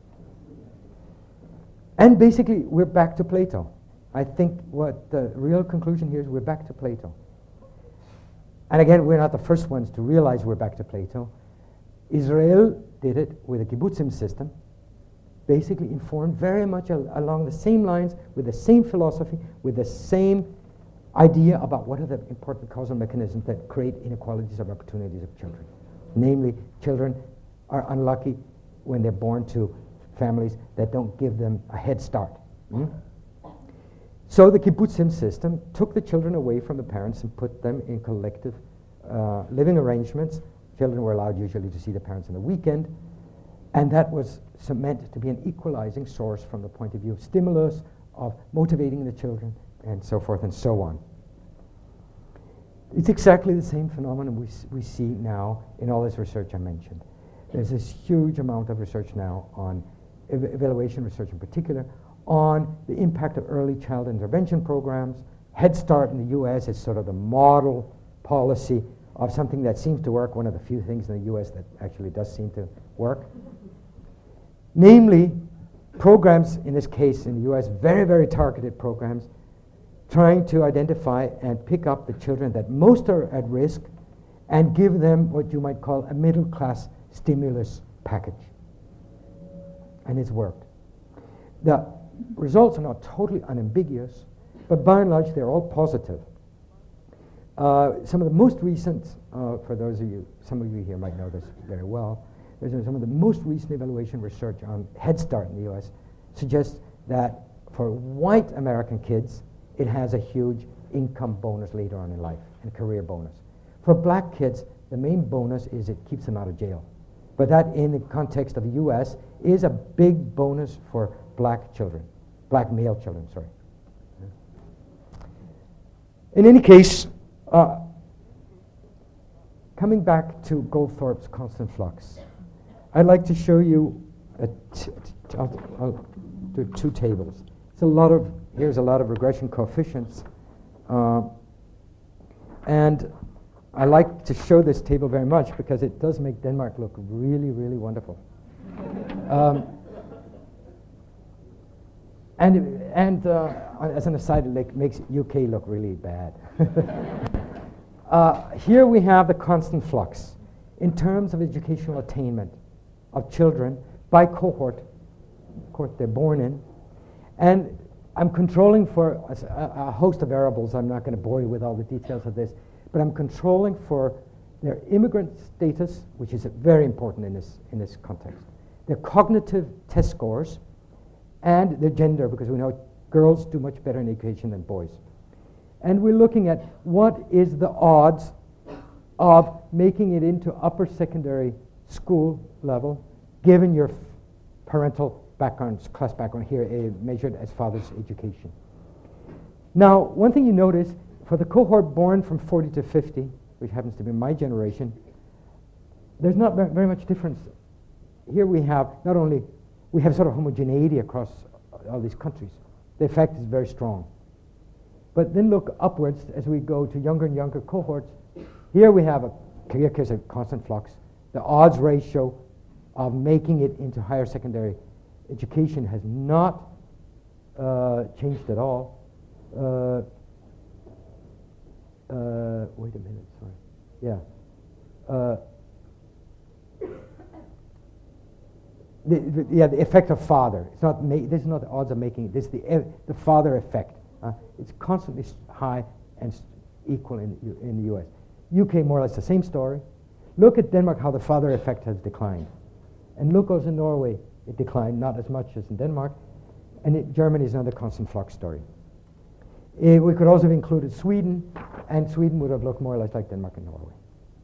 And basically, we're back to Plato. I think what the real conclusion here is we're back to Plato. And again, we're not the first ones to realize we're back to Plato. Israel did it with a kibbutzim system, basically informed very much al- along the same lines, with the same philosophy, with the same idea about what are the important causal mechanisms that create inequalities of opportunities of children. Namely, children are unlucky when they're born to families that don't give them a head start. Mm? So the kibbutzim system took the children away from the parents and put them in collective uh, living arrangements. Children were allowed usually to see the parents on the weekend, and that was meant to be an equalizing source from the point of view of stimulus, of motivating the children, and so forth and so on. It's exactly the same phenomenon we, s- we see now in all this research I mentioned. There's this huge amount of research now on ev- evaluation research in particular, on the impact of early child intervention programs. Head Start in the U S is sort of the model policy of something that seems to work, one of the few things in the U S that actually does seem to work. Namely, programs, in this case in the U S, very, very targeted programs, trying to identify and pick up the children that most are at risk and give them what you might call a middle-class stimulus package. And it's worked. The results are not totally unambiguous, but by and large they're all positive. Uh, some of the most recent, uh, for those of you, some of you here might know this very well, there's some of the most recent evaluation research on Head Start in the U S suggests that for white American kids, it has a huge income bonus later on in life and career bonus. For black kids, the main bonus is it keeps them out of jail. But that, in the context of the U S, is a big bonus for black children, black male children, sorry. In any case, uh, coming back to Goldthorpe's constant flux, I'd like to show you, a t- t- I'll, I'll do two tables. It's a lot of, here's a lot of regression coefficients. Uh, and I like to show this table very much because it does make Denmark look really, really wonderful. um, and and uh, as an aside, it like, makes U K look really bad. uh, here we have the constant flux in terms of educational attainment of children by cohort court they're born in. And I'm controlling for a, a host of variables. I'm not going to bore you with all the details of this, but I'm controlling for their immigrant status, which is very important in this, in this context, their cognitive test scores, and their gender, because we know girls do much better in education than boys. And we're looking at what is the odds of making it into upper secondary school level, given your f- parental background, class background here, uh, measured as father's education. Now, one thing you notice, for the cohort born from forty to fifty, which happens to be my generation, there's not very, very much difference. Here we have not only, we have sort of homogeneity across all these countries. The effect is very strong. But then look upwards as we go to younger and younger cohorts. Here we have a clear case of constant flux. The odds ratio of making it into higher secondary education has not uh, changed at all. Uh, uh, wait a minute, sorry. Yeah. Uh, the, the, yeah, the effect of father. It's not ma- this is not the odds of making it. This is the, e- the father effect. Uh, it's constantly high and st- equal in, in the U S. U K, more or less the same story. Look at Denmark, how the father effect has declined. And look also in Norway, it declined, not as much as in Denmark. And it, Germany is another constant flux story. Uh, we could also have included Sweden, and Sweden would have looked more or less like Denmark and Norway.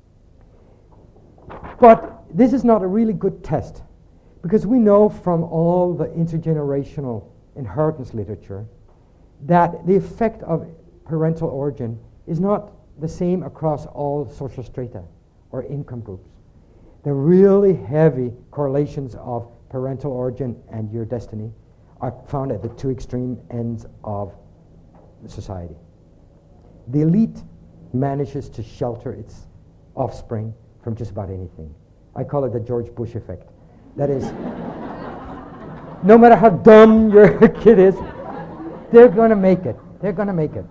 But this is not a really good test, because we know from all the intergenerational inheritance literature that the effect of parental origin is not the same across all social strata or income groups. The really heavy correlations of parental origin and your destiny are found at the two extreme ends of the society. The elite manages to shelter its offspring from just about anything. I call it the George Bush effect. That is, no matter how dumb your kid is, they're going to make it. They're going to make it.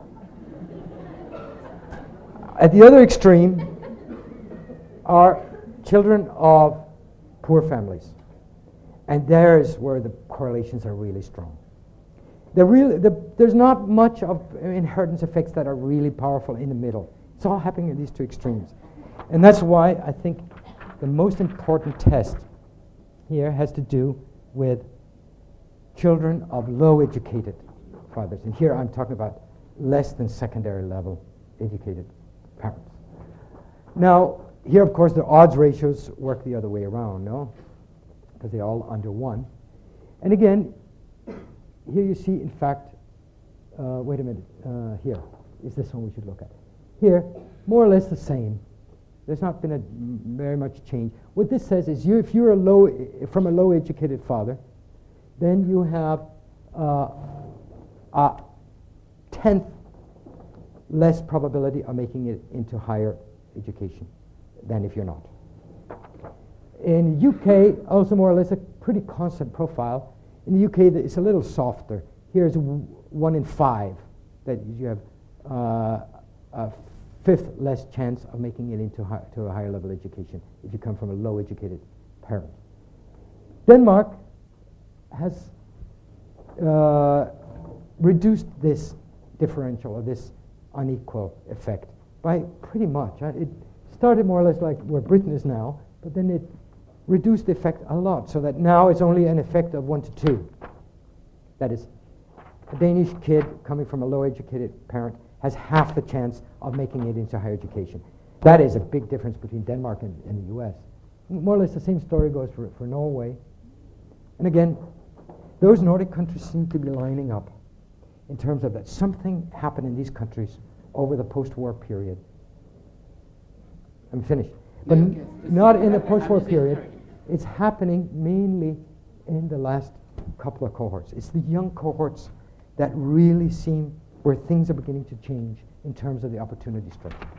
At the other extreme are children of poor families. And there's where the correlations are really strong. The real, the, there's not much of inheritance effects that are really powerful in the middle. It's all happening at these two extremes. And that's why I think the most important test here has to do with children of low educated fathers. And here I'm talking about less than secondary level educated parents. Now, here of course the odds ratios work the other way around, no? Because they're all under one. And again, here you see, in fact, uh, wait a minute, uh, here is this one we should look at. Here, more or less the same. There's not been a m- very much change. What this says is, you, if you're a low, I- from a low-educated father, then you have uh, a tenth less probability of making it into higher education than if you're not. In U K, also more or less a pretty constant profile. In the U K, it's a little softer. Here's w- one in five that you have uh, a fifth less chance of making it into hi- to a higher level education if you come from a low educated parent. Denmark has uh, reduced this differential or this unequal effect by pretty much. Uh, it started more or less like where Britain is now, but then it reduced the effect a lot, so that now it's only an effect of one to two. That is, a Danish kid coming from a low-educated parent has half the chance of making it into higher education. That is a big difference between Denmark and, and the U S. More or less the same story goes for, for Norway. And again, those Nordic countries seem to be lining up in terms of that something happened in these countries over the post-war period. I'm finished. But n- not in the post-war period. It's happening mainly in the last couple of cohorts. It's the young cohorts that really seem where things are beginning to change in terms of the opportunity structure.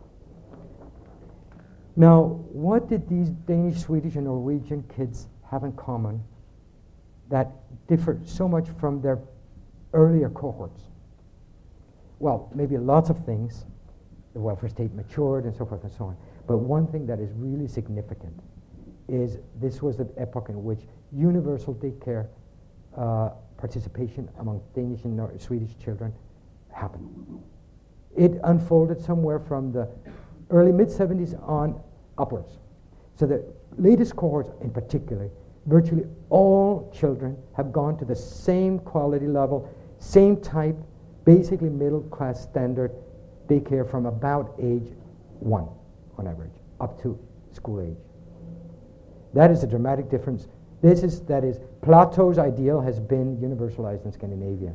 Now, what did these Danish, Swedish, and Norwegian kids have in common that differed so much from their earlier cohorts? Well, maybe lots of things. The welfare state matured and so forth and so on. But one thing that is really significant is this was the epoch in which universal daycare uh, participation among Danish and Nor- Swedish children happened. It unfolded somewhere from the early mid-seventies on upwards. So the latest cohorts in particular, virtually all children have gone to the same quality level, same type, basically middle-class standard daycare from about age one, on average, up to school age. That is a dramatic difference. This is, that is, Plato's ideal has been universalized in Scandinavia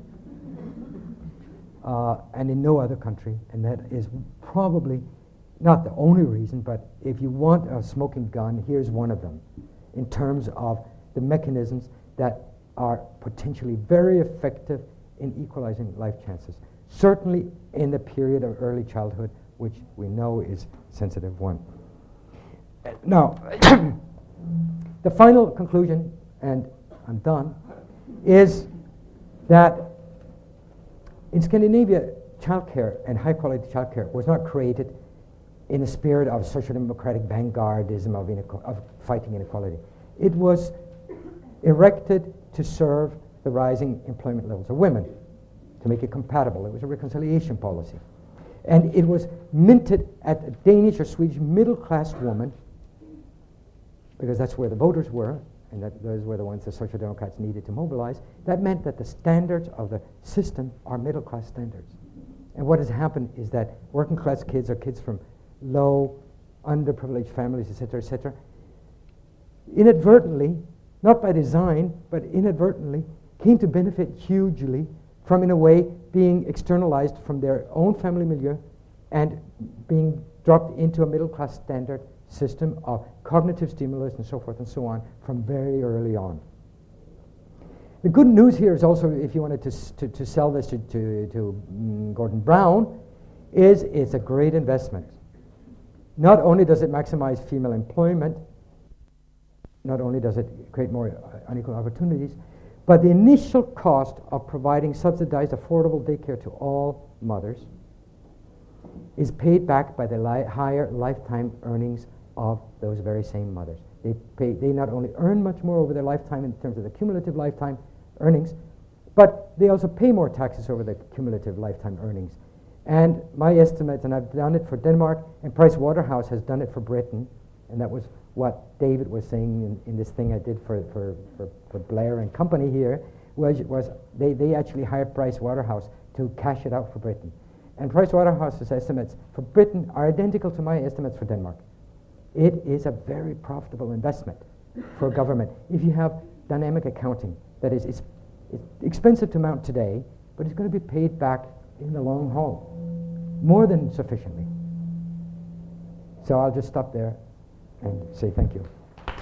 uh, and in no other country, and that is probably not the only reason, but if you want a smoking gun, here's one of them, in terms of the mechanisms that are potentially very effective in equalizing life chances. Certainly in the period of early childhood, which we know is a sensitive one. Uh, now, the final conclusion, and I'm done, is that in Scandinavia, childcare and high-quality childcare was not created in the spirit of social democratic vanguardism of, inequ- of fighting inequality. It was erected to serve the rising employment levels of women, to make it compatible. It was a reconciliation policy. And it was minted at a Danish or Swedish middle-class woman, because that's where the voters were, and that those were the ones the Social Democrats needed to mobilize. That meant that the standards of the system are middle-class standards. And what has happened is that working-class kids or kids from low, underprivileged families, et cetera, et cetera, inadvertently, not by design, but inadvertently, came to benefit hugely from, in a way, being externalized from their own family milieu and being dropped into a middle-class standard system of cognitive stimulus and so forth and so on from very early on. The good news here is also, if you wanted to, s- to, to sell this to, to, to mm, Gordon Brown, is it's a great investment. Not only does it maximize female employment, not only does it create more uh, unequal opportunities, but the initial cost of providing subsidized, affordable daycare to all mothers is paid back by the li- higher lifetime earnings of those very same mothers. They pay, they not only earn much more over their lifetime in terms of the cumulative lifetime earnings, but they also pay more taxes over the cumulative lifetime earnings. And my estimate, and I've done it for Denmark, and Price Waterhouse has done it for Britain, and that was what David was saying in, in this thing I did for, for, for, for Blair and company here, was, was they, they actually hired Price Waterhouse to cash it out for Britain. And Price Waterhouse's estimates for Britain are identical to my estimates for Denmark. It is a very profitable investment for government. If you have dynamic accounting, that is, it's, it's expensive to mount today, but it's going to be paid back in the long haul, more than sufficiently. So I'll just stop there and say thank you.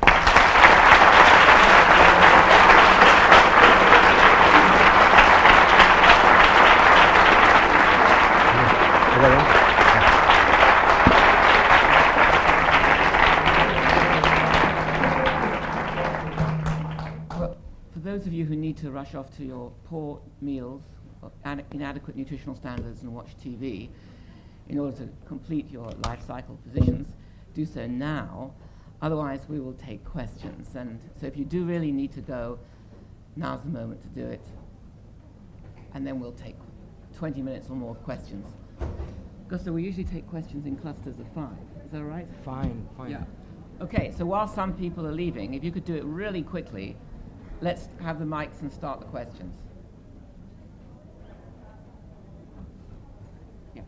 Well, for those of you who need to rush off to your poor meals, or ad- inadequate nutritional standards, and watch T V in order to complete your life cycle positions, do so now. Otherwise, we will take questions. And so if you do really need to go, now's the moment to do it. And then we'll take twenty minutes or more of questions. Gustav, we usually take questions in clusters of five. Is that right? Fine, fine. Yeah. Okay, so while some people are leaving, if you could do it really quickly, let's have the mics and start the questions. Yeah.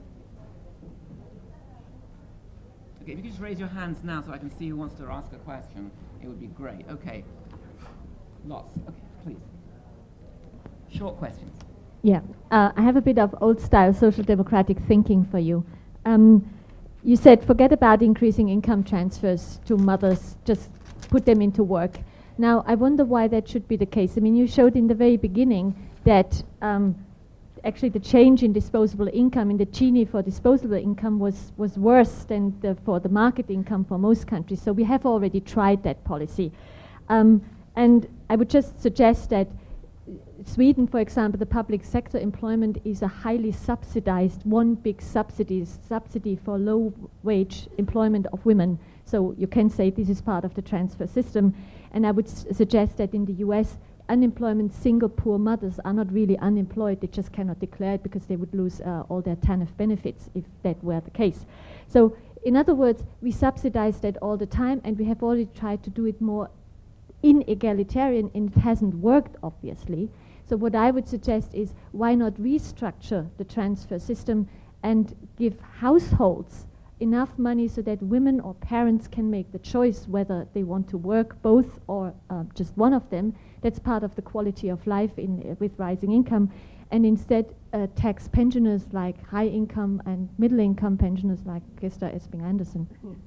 Okay, if you could just raise your hands now so I can see who wants to ask a question, it would be great. Okay. Lots. Okay, please. Short questions. Yeah, uh, I have a bit of old-style social democratic thinking for you. Um, you said forget about increasing income transfers to mothers, just put them into work. Now, I wonder why that should be the case. I mean, you showed in the very beginning that um, actually the change in disposable income, in the Gini for disposable income was, was worse than the, for the market income for most countries. So we have already tried that policy. Um, and I would just suggest that Sweden, for example, the public sector employment is a highly subsidized, one big subsidy, subsidy for low-wage employment of women. So you can say this is part of the transfer system. And I would s- suggest that in the U S, unemployment, single poor mothers are not really unemployed. They just cannot declare it because they would lose uh, all their T A N F benefits if that were the case. So in other words, we subsidize that all the time, and we have already tried to do it more inegalitarian, and it hasn't worked, obviously. So what I would suggest is, why not restructure the transfer system and give households enough money so that women or parents can make the choice whether they want to work both or uh, just one of them. That's part of the quality of life in uh, with rising income, and instead uh, tax pensioners like high income and middle income pensioners like Christa Esping Andersen.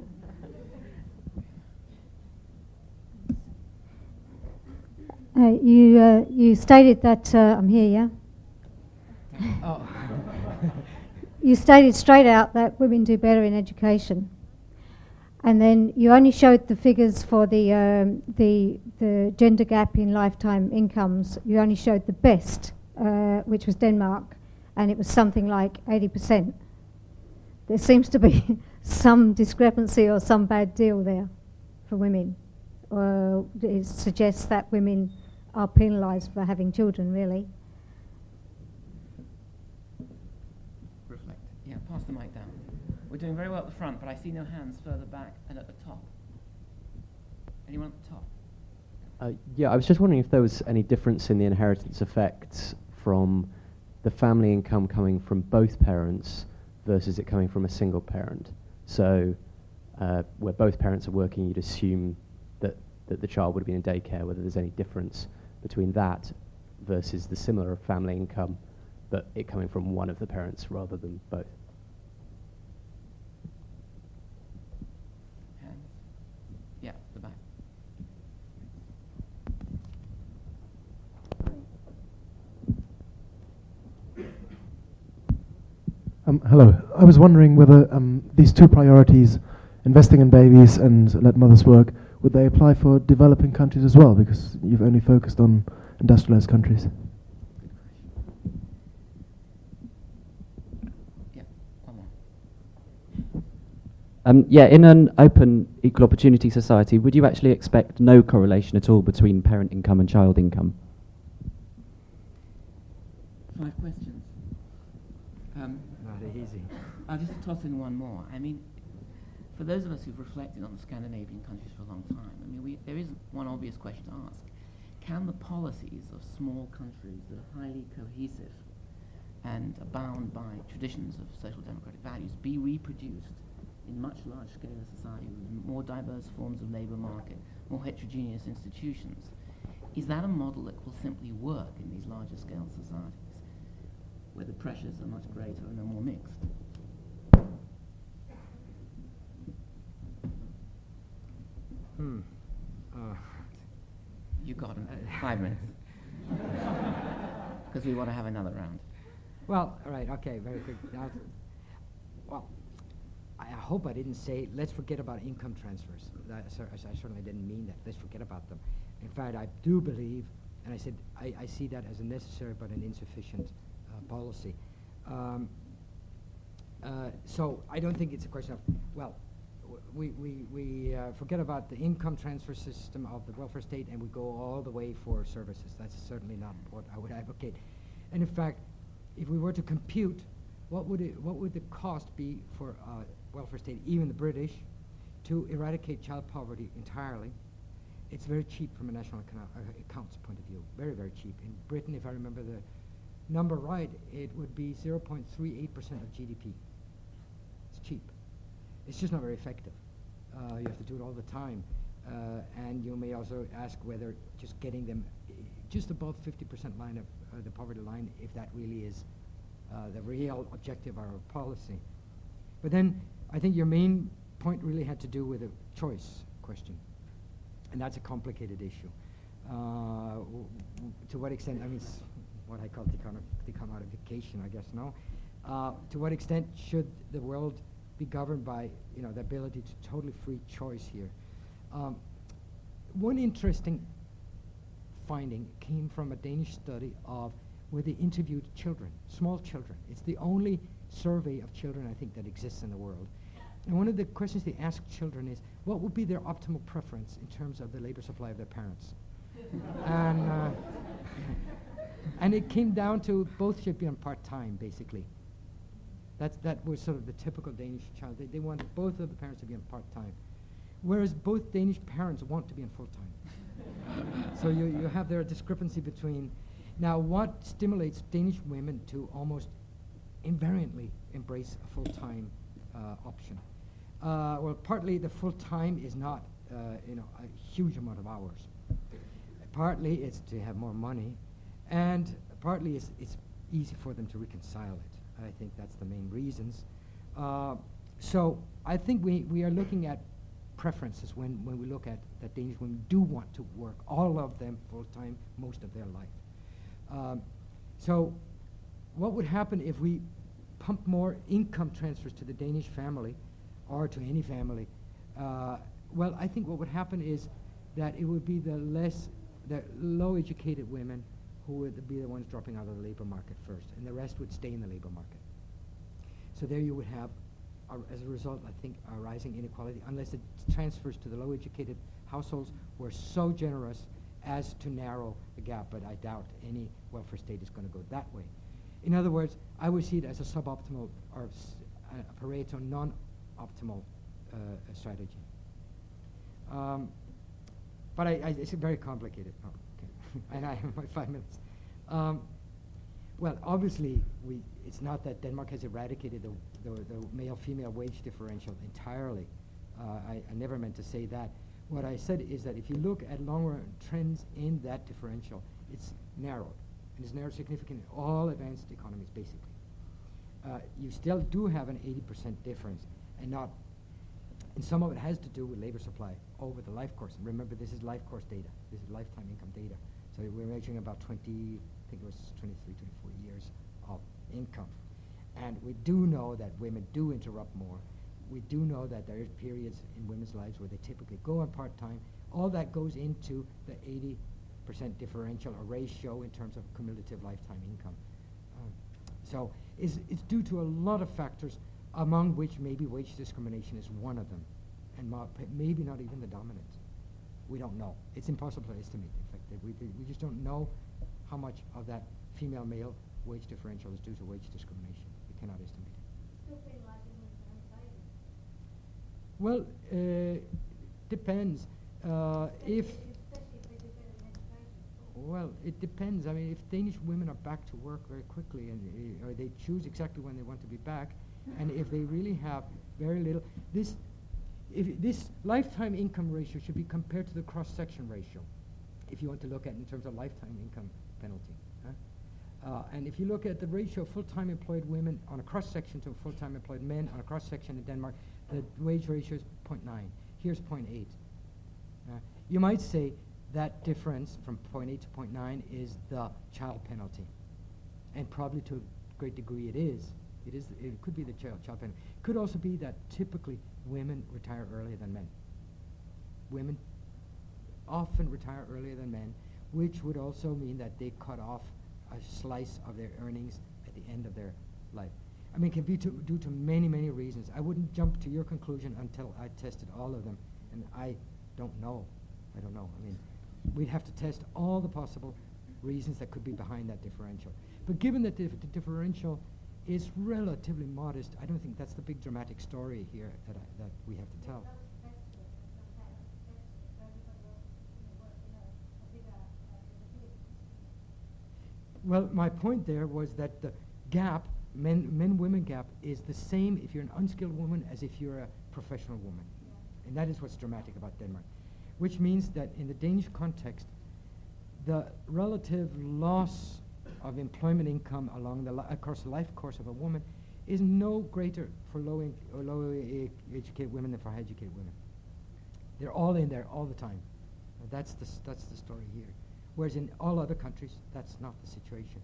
Uh, you uh, you stated that uh, I'm here, yeah. Oh. You stated straight out that women do better in education, and then you only showed the figures for the um, the the gender gap in lifetime incomes. You only showed the best, uh, which was Denmark, and it was something like eighty percent. There seems to be some discrepancy or some bad deal there for women. Uh, it suggests that women are penalised for having children, really. Reflect. Yeah, pass the mic down. We're doing very well at the front, but I see no hands further back and at the top. Anyone at the top? Uh, yeah, I was just wondering if there was any difference in the inheritance effects from the family income coming from both parents versus it coming from a single parent. So uh, where both parents are working, you'd assume that, that the child would have been in daycare, whether there's any difference between that versus the similar family income, but it coming from one of the parents rather than both. Hands? Yeah, the back. Um, hello. I was wondering whether um, these two priorities, investing in babies and let mothers work, would they apply for developing countries as well? Because you've only focused on industrialized countries. Yeah, one more. Um, yeah, in an open, equal opportunity society, would you actually expect no correlation at all between parent income and child income? Five questions. Um, Not easy. I'll just toss in one more. I mean, for those of us who've reflected on the Scandinavian countries for a long time, I mean, we, there is one obvious question to ask. Can the policies of small countries that are highly cohesive and are bound by traditions of social democratic values be reproduced in much large-scale society with more diverse forms of labour market, more heterogeneous institutions? Is that a model that will simply work in these larger-scale societies, where the pressures are much greater and are more mixed? Hmm. Uh, You got him. Five minutes. Because we want to have another round. well, all right, okay, very quick. Now, well, I, I hope I didn't say, let's forget about income transfers. That, cer- I certainly didn't mean that. Let's forget about them. In fact, I do believe, and I said, I, I see that as a necessary but an insufficient uh, policy. Um, uh, so I don't think it's a question of, well, we, we, we uh, forget about the income transfer system of the welfare state and we go all the way for services. That's certainly not what I would advocate. And in fact, if we were to compute, what would it, what would the cost be for uh, welfare state, even the British, to eradicate child poverty entirely? It's very cheap from a national account, uh, accounts point of view. Very, very cheap. In Britain, if I remember the number right, it would be zero point three eight percent of G D P. It's cheap. It's just not very effective. Uh, you have to do it all the time. Uh, and you may also ask whether just getting them uh, just above fifty percent line of uh, the poverty line, if that really is uh, the real objective of our policy. But then I think your main point really had to do with a choice question. And that's a complicated issue. Uh, w w to what extent, I mean, s what I call decommodification, I guess, no? Uh, to what extent should the world be governed by, you know, the ability to totally free choice here? Um, one interesting finding came from a Danish study of where they interviewed children, small children. It's the only survey of children, I think, that exists in the world. And one of the questions they asked children is, what would be their optimal preference in terms of the labor supply of their parents? and uh, and it came down to both should be on part-time, basically. That's, that was sort of the typical Danish child. They, they wanted both of the parents to be on part-time, whereas both Danish parents want to be on full-time. So you, you have there a discrepancy between. Now, what stimulates Danish women to almost invariantly embrace a full-time uh, option? Uh, well, partly the full-time is not uh, you know, a huge amount of hours. Partly it's to have more money, and partly it's, it's easy for them to reconcile it. I think that's the main reasons. Uh, so I think we, we are looking at preferences when, when we look at that Danish women do want to work, all of them full-time, most of their life. Um, so what would happen if we pump more income transfers to the Danish family or to any family? Uh, well, I think what would happen is that it would be the less, the low-educated women who would be the ones dropping out of the labor market first, and the rest would stay in the labor market. So there you would have, uh, as a result, I think, a rising inequality, unless the transfers to the low-educated households were so generous as to narrow the gap, but I doubt any welfare state is going to go that way. In other words, I would see it as a suboptimal or s a Pareto non-optimal uh, strategy. Um, but I, I, it's very complicated. Oh, okay. And I have my five minutes. Um, well, obviously, we, it's not that Denmark has eradicated the, the, the male-female wage differential entirely. Uh, I, I never meant to say that. What I said is that if you look at long-run trends in that differential, it's narrowed. And it's narrowed significantly in all advanced economies, basically. Uh, you still do have an eighty percent difference, and not, and some of it has to do with labor supply over the life course. And remember, this is life course data. This is lifetime income data. So we're measuring about twenty, I think it was twenty-three, twenty-four years of income. And we do know that women do interrupt more. We do know that there are periods in women's lives where they typically go on part-time. All that goes into the eighty percent differential or ratio in terms of cumulative lifetime income. Um, so it's, it's due to a lot of factors, among which maybe wage discrimination is one of them, and maybe not even the dominant. We don't know. It's impossible to estimate. In fact, that we, we just don't know how much of that female-male wage differential is due to wage discrimination. We cannot estimate it. Well, uh, depends. Uh, if well, it depends. I mean, if Danish women are back to work very quickly, and uh, or they choose exactly when they want to be back, and if they really have very little, this, if this lifetime income ratio should be compared to the cross-section ratio, if you want to look at it in terms of lifetime income penalty. Huh? Uh, and if you look at the ratio of full-time employed women on a cross-section to full-time employed men on a cross-section in Denmark, the wage ratio is zero point nine. Here's zero point eight. Uh, you might say that difference from zero point eight to zero point nine is the child penalty. And probably to a great degree it is. It is. It could be the child, child penalty. It could also be that typically women retire earlier than men. Women often retire earlier than men, which would also mean that they cut off a slice of their earnings at the end of their life. I mean, it can be to, due to many, many reasons. I wouldn't jump to your conclusion until I tested all of them, and I don't know. I don't know. I mean, we'd have to test all the possible reasons that could be behind that differential. But given that the, the differential is relatively modest, I don't think that's the big dramatic story here that, I, that we have to tell. Well, my point there was that the gap, men, men-women gap, is the same if you're an unskilled woman as if you're a professional woman. Yeah. And that is what's dramatic about Denmark. Which means that in the Danish context, the relative loss of employment income along the li across the life course of a woman is no greater for low or low e educated women than for high educated women. They're all in there all the time. Uh, that's the that's the story here. Whereas in all other countries, that's not the situation.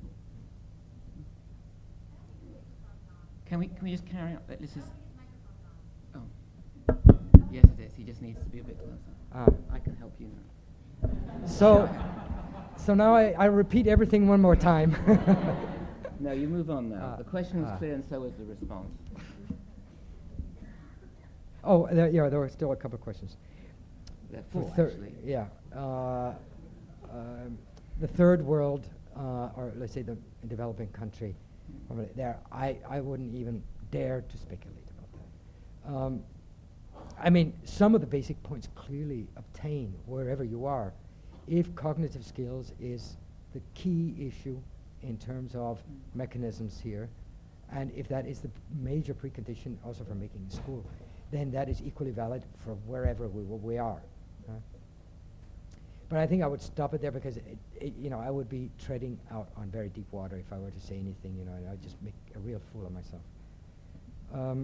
Can we can we just carry on? This is. Oh, yes, it is. He just needs to be a bit closer. Ah. I can help you now. So, so now I, I repeat everything one more time. No, you move on now. Uh, the question was uh. clear, and so was the response. Oh, there, yeah, there were still a couple of questions. There are four, Thir actually. Yeah. Uh, um, the third world, uh, or let's say the developing country, over there, I, I wouldn't even dare to speculate about that. Um, I mean, some of the basic points clearly obtain wherever you are. If cognitive skills is the key issue in terms of mm. mechanisms here, and if that is the major precondition also for making a school, then that is equally valid for wherever we, we are. Uh, but I think I would stop it there because, it, it, you know, I would be treading out on very deep water if I were to say anything, you know, and I'd just make a real fool of myself. Um,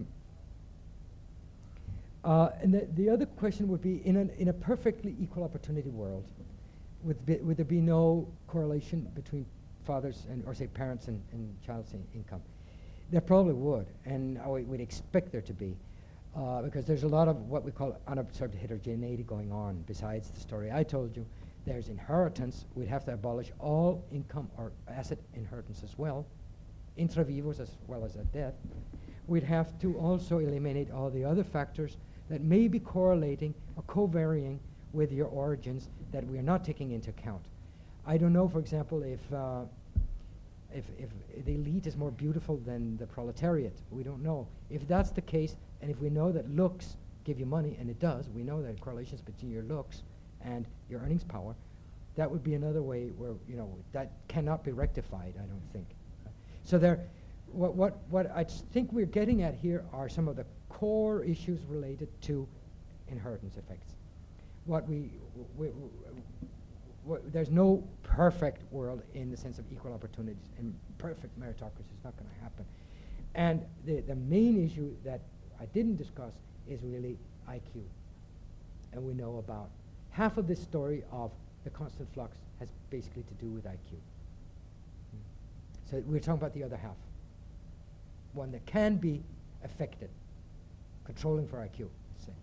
uh, and the, the other question would be, in, an, in a perfectly equal opportunity world, would, be, would there be no correlation between fathers and, or say parents and, and child's in income? There probably would, and I would expect there to be, uh, because there's a lot of what we call unobserved heterogeneity going on besides the story I told you. There's inheritance. We'd have to abolish all income or asset inheritance as well, intra vivos as well as at death. We'd have to also eliminate all the other factors that may be correlating or co-varying with your origins that we are not taking into account. I don't know, for example, if, uh, if, if the elite is more beautiful than the proletariat. We don't know. If that's the case, and if we know that looks give you money, and it does, we know that correlations between your looks and your earnings power, that would be another way where, you know, that cannot be rectified, I don't think. Uh, so there, what, what, what I think we're getting at here are some of the core issues related to inheritance effects. What we, w w w there's no perfect world in the sense of equal opportunities, and perfect meritocracy is not going to happen. And the, the main issue that I didn't discuss is really I Q. And we know about half of this story of the constant flux has basically to do with I Q. Mm. So we're talking about the other half, one that can be affected, controlling for I Q, let's say.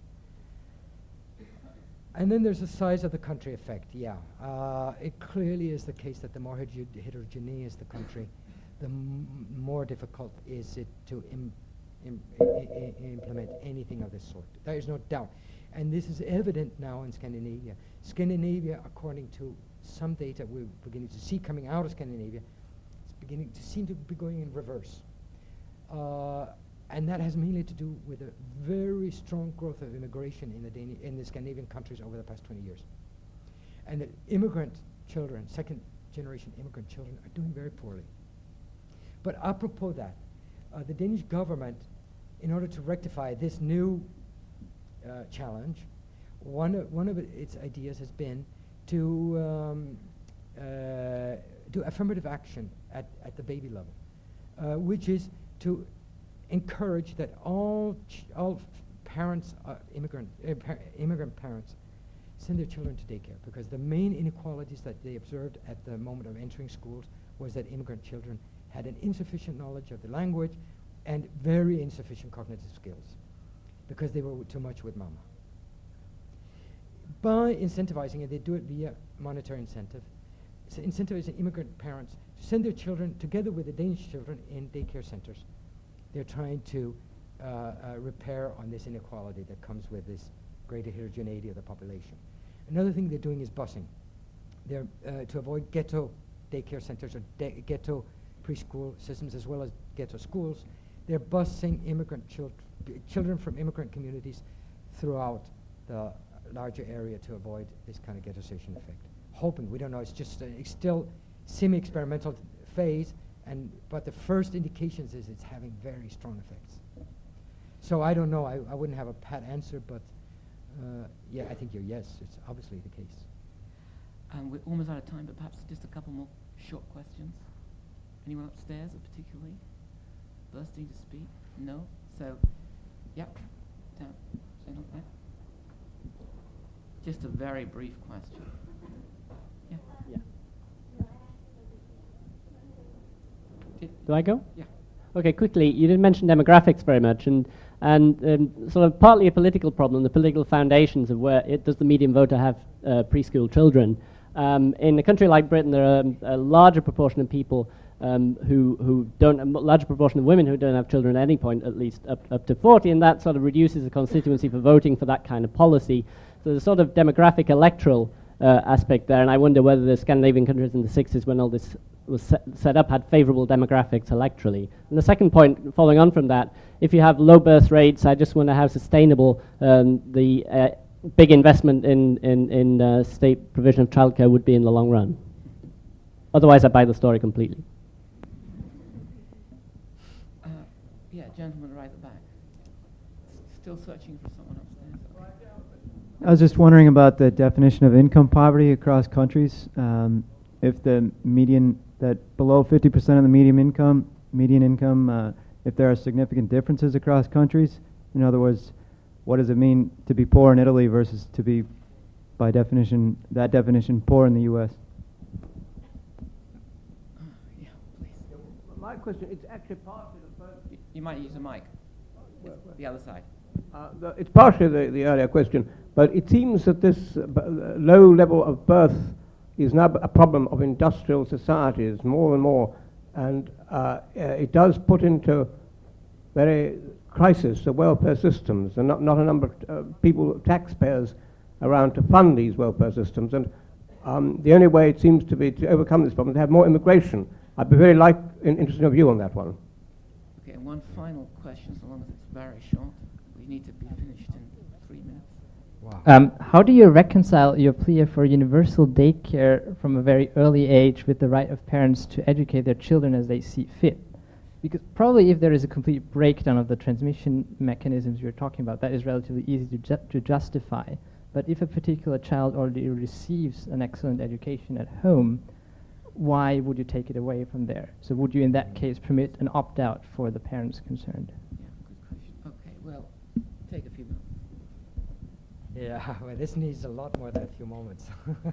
And then there's the size of the country effect, yeah. Uh, it clearly is the case that the more heterogeneous the country, the m more difficult is it to im im I implement anything of this sort. There is no doubt. And this is evident now in Scandinavia. Scandinavia, according to some data we're beginning to see coming out of Scandinavia, it's beginning to seem to be going in reverse. Uh, And that has mainly to do with a very strong growth of immigration in the, Dani in the Scandinavian countries over the past twenty years. And the immigrant children, second generation immigrant children, are doing very poorly. But apropos that, uh, the Danish government, in order to rectify this new uh, challenge, one of, one of it, its ideas has been to um, uh, do affirmative action at, at the baby level, uh, which is to encourage that all ch all parents, uh, immigrant uh, par immigrant parents, send their children to daycare, because the main inequalities that they observed at the moment of entering schools was that immigrant children had an insufficient knowledge of the language and very insufficient cognitive skills, because they were too much with mama. By incentivizing, and they do it via monetary incentive, so incentivizing immigrant parents to send their children together with the Danish children in daycare centers. They're trying to uh, uh, repair on this inequality that comes with this greater heterogeneity of the population. Another thing they're doing is busing. They're uh, to avoid ghetto daycare centers or ghetto preschool systems as well as ghetto schools. They're busing immigrant chil children from immigrant communities throughout the larger area to avoid this kind of ghettoization effect. Hoping, we don't know, it's just uh, it's still semi-experimental phase. And but the first indications is it's having very strong effects. So I don't know. I, I wouldn't have a pat answer, but uh, yeah, I think you're yes. It's obviously the case. Um, we're almost out of time, but perhaps just a couple more short questions. Anyone upstairs are particularly bursting to speak? No. So, yeah, down. Down there. Just a very brief question. Yeah. Yeah. Do I go? Yeah. Okay, quickly, you didn't mention demographics very much, and and um, sort of partly a political problem, the political foundations of where it does the median voter have uh, preschool children. Um, in a country like Britain, there are um, a larger proportion of people um, who who don't, a larger proportion of women who don't have children at any point, at least up up to forty, and that sort of reduces the constituency for voting for that kind of policy. So the sort of demographic electoral uh, aspect there, and I wonder whether the Scandinavian countries in the sixties, when all this was set, set up, had favourable demographics electorally. And the second point, following on from that, if you have low birth rates, I just wonder how sustainable um, the uh, big investment in, in, in uh, state provision of childcare would be in the long run. Otherwise, I buy the story completely. Uh, yeah, gentleman right at the back. S- Still searching for someone upstairs. Okay. I was just wondering about the definition of income poverty across countries. Um, if the median, that below fifty percent of the median income, median income, uh, if there are significant differences across countries. In other words, what does it mean to be poor in Italy versus to be, by definition, that definition, poor in the U S? Uh, yeah, please. My question, it's actually partly the first. Y- you might use a mic. It's the other side. Uh, the, it's partially the, the earlier question, but it seems that this uh, b- uh, low level of birth is now a problem of industrial societies more and more, and uh, uh, it does put into very crisis the welfare systems, and not, not a number of uh, people, taxpayers, around to fund these welfare systems. And um, the only way it seems to be to overcome this problem is to have more immigration. I'd be very like in, interested in your view on that one. Okay, and one final question, so long as it's very short. We need to be finished in three minutes. Wow. Um, how do you reconcile your plea for universal daycare from a very early age with the right of parents to educate their children as they see fit? Because probably if there is a complete breakdown of the transmission mechanisms you're talking about, that is relatively easy to, ju- to justify. But if a particular child already receives an excellent education at home, why would you take it away from there? So would you in that case permit an opt-out for the parents concerned? Yeah, good question. Okay, well, take a few minutes. Yeah, well, this needs a lot more than a few moments.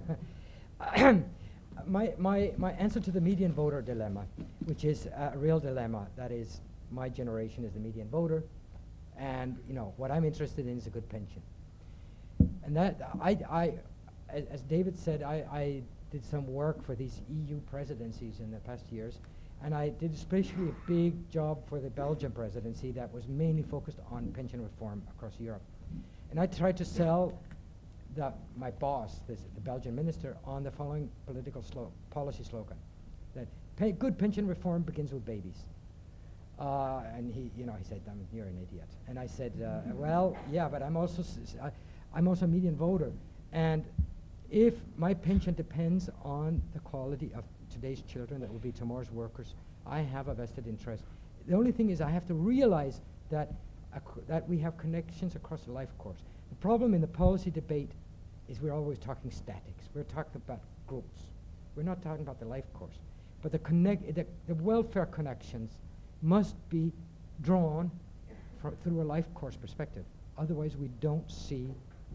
my, my, my answer to the median voter dilemma, which is a real dilemma, that is, my generation is the median voter, and you know what I'm interested in is a good pension. And that, I, I, as, as David said, I, I did some work for these E U presidencies in the past years, and I did especially a big job for the Belgian presidency that was mainly focused on pension reform across Europe. And I tried to sell the, my boss, this, the Belgian minister, on the following political slo- policy slogan, that pay, good pension reform begins with babies. Uh, and he, you know, he said, I mean, you're an idiot. And I said, uh, well, yeah, but I'm also, s- s- I, I'm also a median voter. And if my pension depends on the quality of today's children that will be tomorrow's workers, I have a vested interest. The only thing is I have to realize that Ac- that we have connections across the life course. The problem in the policy debate is we're always talking statics. We're talking about groups. We're not talking about the life course. But the, connect, the, the welfare connections must be drawn fr- through a life course perspective. Otherwise, we don't see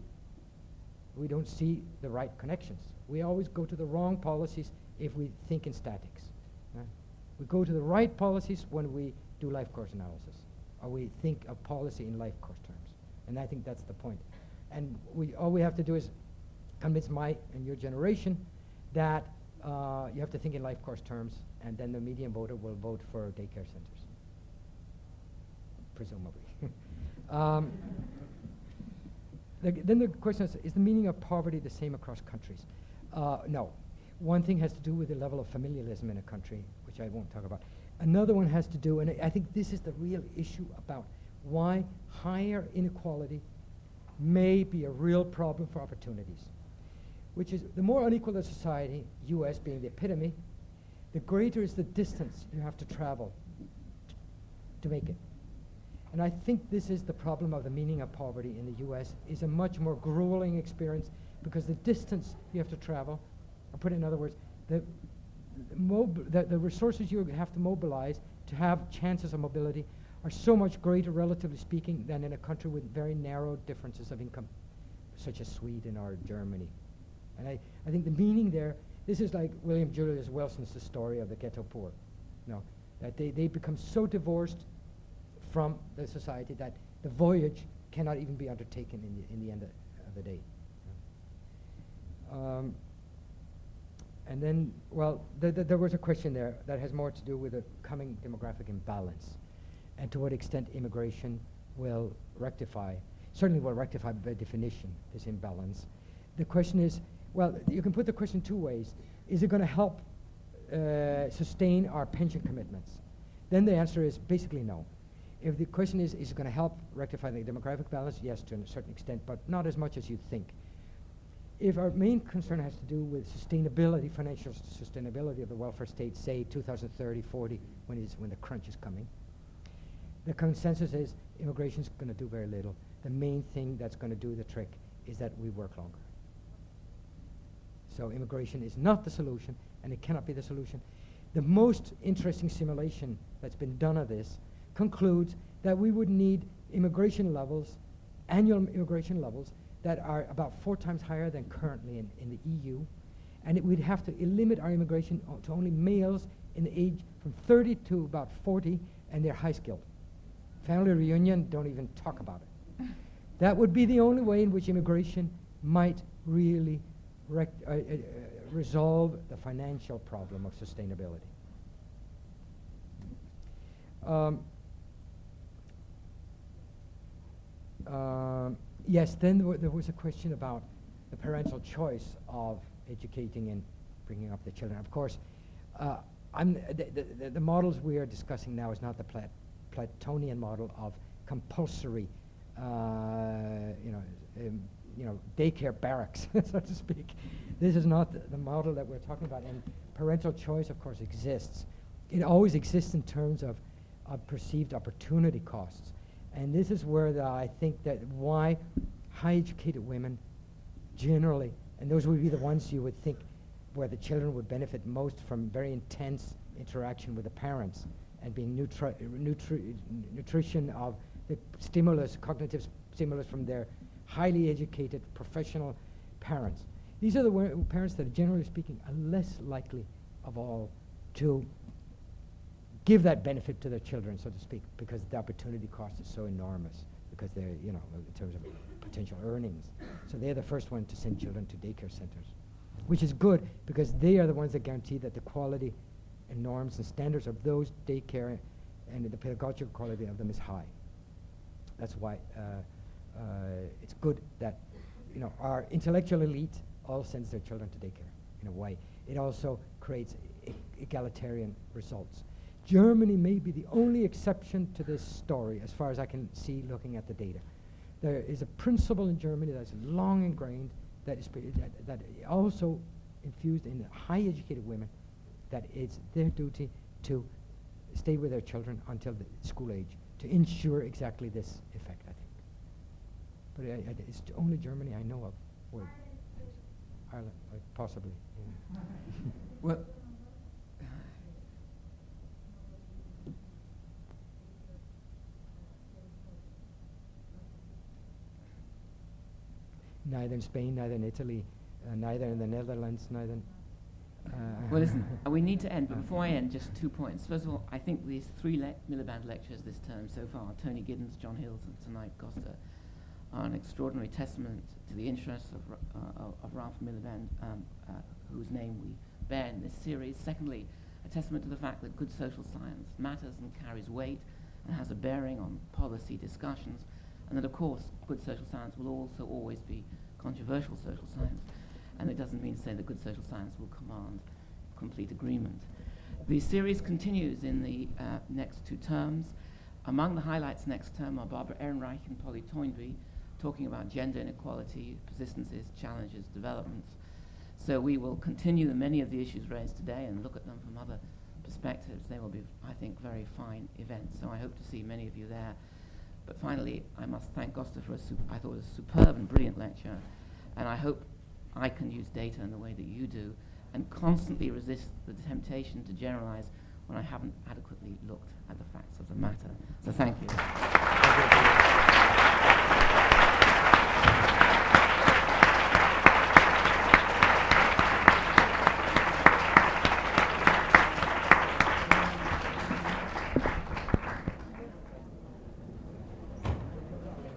we don't see the right connections. We always go to the wrong policies if we think in statics. Uh, we go to the right policies when we do life course analysis, or we think of policy in life course terms. And I think that's the point. And we, all we have to do is convince my and your generation that uh, you have to think in life course terms, and then the median voter will vote for daycare centers, presumably. um, the, then the question is, is the meaning of poverty the same across countries? Uh, no. One thing has to do with the level of familialism in a country, which I won't talk about. Another one has to do, and I, I think this is the real issue about why higher inequality may be a real problem for opportunities, which is the more unequal the society, U S being the epitome, the greater is the distance you have to travel t- to make it. And I think this is the problem of the meaning of poverty in the U S is a much more grueling experience because the distance you have to travel, or put it in other words, the, mob- the, the resources you have to mobilize to have chances of mobility are so much greater, relatively speaking, than in a country with very narrow differences of income, such as Sweden or Germany. And I, I think the meaning there, this is like William Julius Wilson's The Story of the Ghetto Poor. No, that they, they become so divorced from the society that the voyage cannot even be undertaken in the, in the end of, of the day. Um, and then, well, th th there was a question there that has more to do with the coming demographic imbalance and to what extent immigration will rectify, certainly will rectify by definition, this imbalance. The question is, Well, you can put the question two ways. Is it going to help uh, sustain our pension commitments? Then the answer is basically no. If the question is, is it going to help rectify the demographic balance? Yes, to a certain extent, but not as much as you think. If our main concern has to do with sustainability, financial sustainability of the welfare state, say two thousand thirty, forty, when, it's, when the crunch is coming, the consensus is immigration is going to do very little. The main thing that's going to do the trick is that we work longer. So immigration is not the solution, and it cannot be the solution. The most interesting simulation that's been done of this concludes that we would need immigration levels, annual immigration levels, that are about four times higher than currently in, in the E U, and it, we'd have to limit our immigration o to only males in the age from thirty to about forty, and they're high skilled. Family reunion, don't even talk about it. That would be the only way in which immigration might really rec uh, uh, resolve the financial problem of sustainability. Um, uh, yes, then there, there was a question about the parental choice of educating and bringing up the children. Of course, uh, I'm the, the, the models we are discussing now is not the Plat Platonian model of compulsory, uh, you know, um, you know, daycare barracks, so to speak. This is not the, the model that we're talking about. And parental choice, of course, exists. It always exists in terms of, of perceived opportunity costs. And this is where the, I think that why high-educated women generally, and those would be the ones you would think where the children would benefit most from very intense interaction with the parents and being nutri nutri nutrition of the stimulus, cognitive stimulus from their highly educated professional parents. These are the parents that, generally speaking, are less likely of all to give that benefit to their children, so to speak, because the opportunity cost is so enormous, because they're, you know, in terms of potential earnings. So they're the first one to send children to daycare centers, which is good because they are the ones that guarantee that the quality and norms and standards of those daycare and the pedagogical quality of them is high. That's why uh, uh, it's good that, you know, our intellectual elite all sends their children to daycare in a way. It also creates e egalitarian results. Germany may be the only exception to this story as far as I can see looking at the data. There is a principle in Germany that's long ingrained that is that, that also infused in high educated women, that it's their duty to stay with their children until the school age to ensure exactly this effect, I think. But I, I, it's only Germany I know of. Where Ireland, uh, possibly. Yeah. Well, neither in Spain, neither in Italy, uh, neither in the Netherlands, neither in Uh, well, listen, uh, we need to end, but before I end, just two points. First of all, I think these three le Miliband lectures this term so far, Tony Giddens, John Hills, and tonight Costa, are an extraordinary testament to the interests of, uh, of, of Ralph Miliband, um, uh, whose name we bear in this series. Secondly, a testament to the fact that good social science matters and carries weight and has a bearing on policy discussions, and that, of course, good social science will also always be controversial social science. And it doesn't mean to say that good social science will command complete agreement. The series continues in the uh, next two terms. Among the highlights next term are Barbara Ehrenreich and Polly Toynbee talking about gender inequality, persistences, challenges, developments. So we will continue the many of the issues raised today and look at them from other perspectives. They will be, I think, very fine events. So I hope to see many of you there. But finally, I must thank Costa for a I thought a superb and brilliant lecture, and I hope I can use data in the way that you do and constantly resist the temptation to generalize when I haven't adequately looked at the facts of the matter. So thank you. Thank you.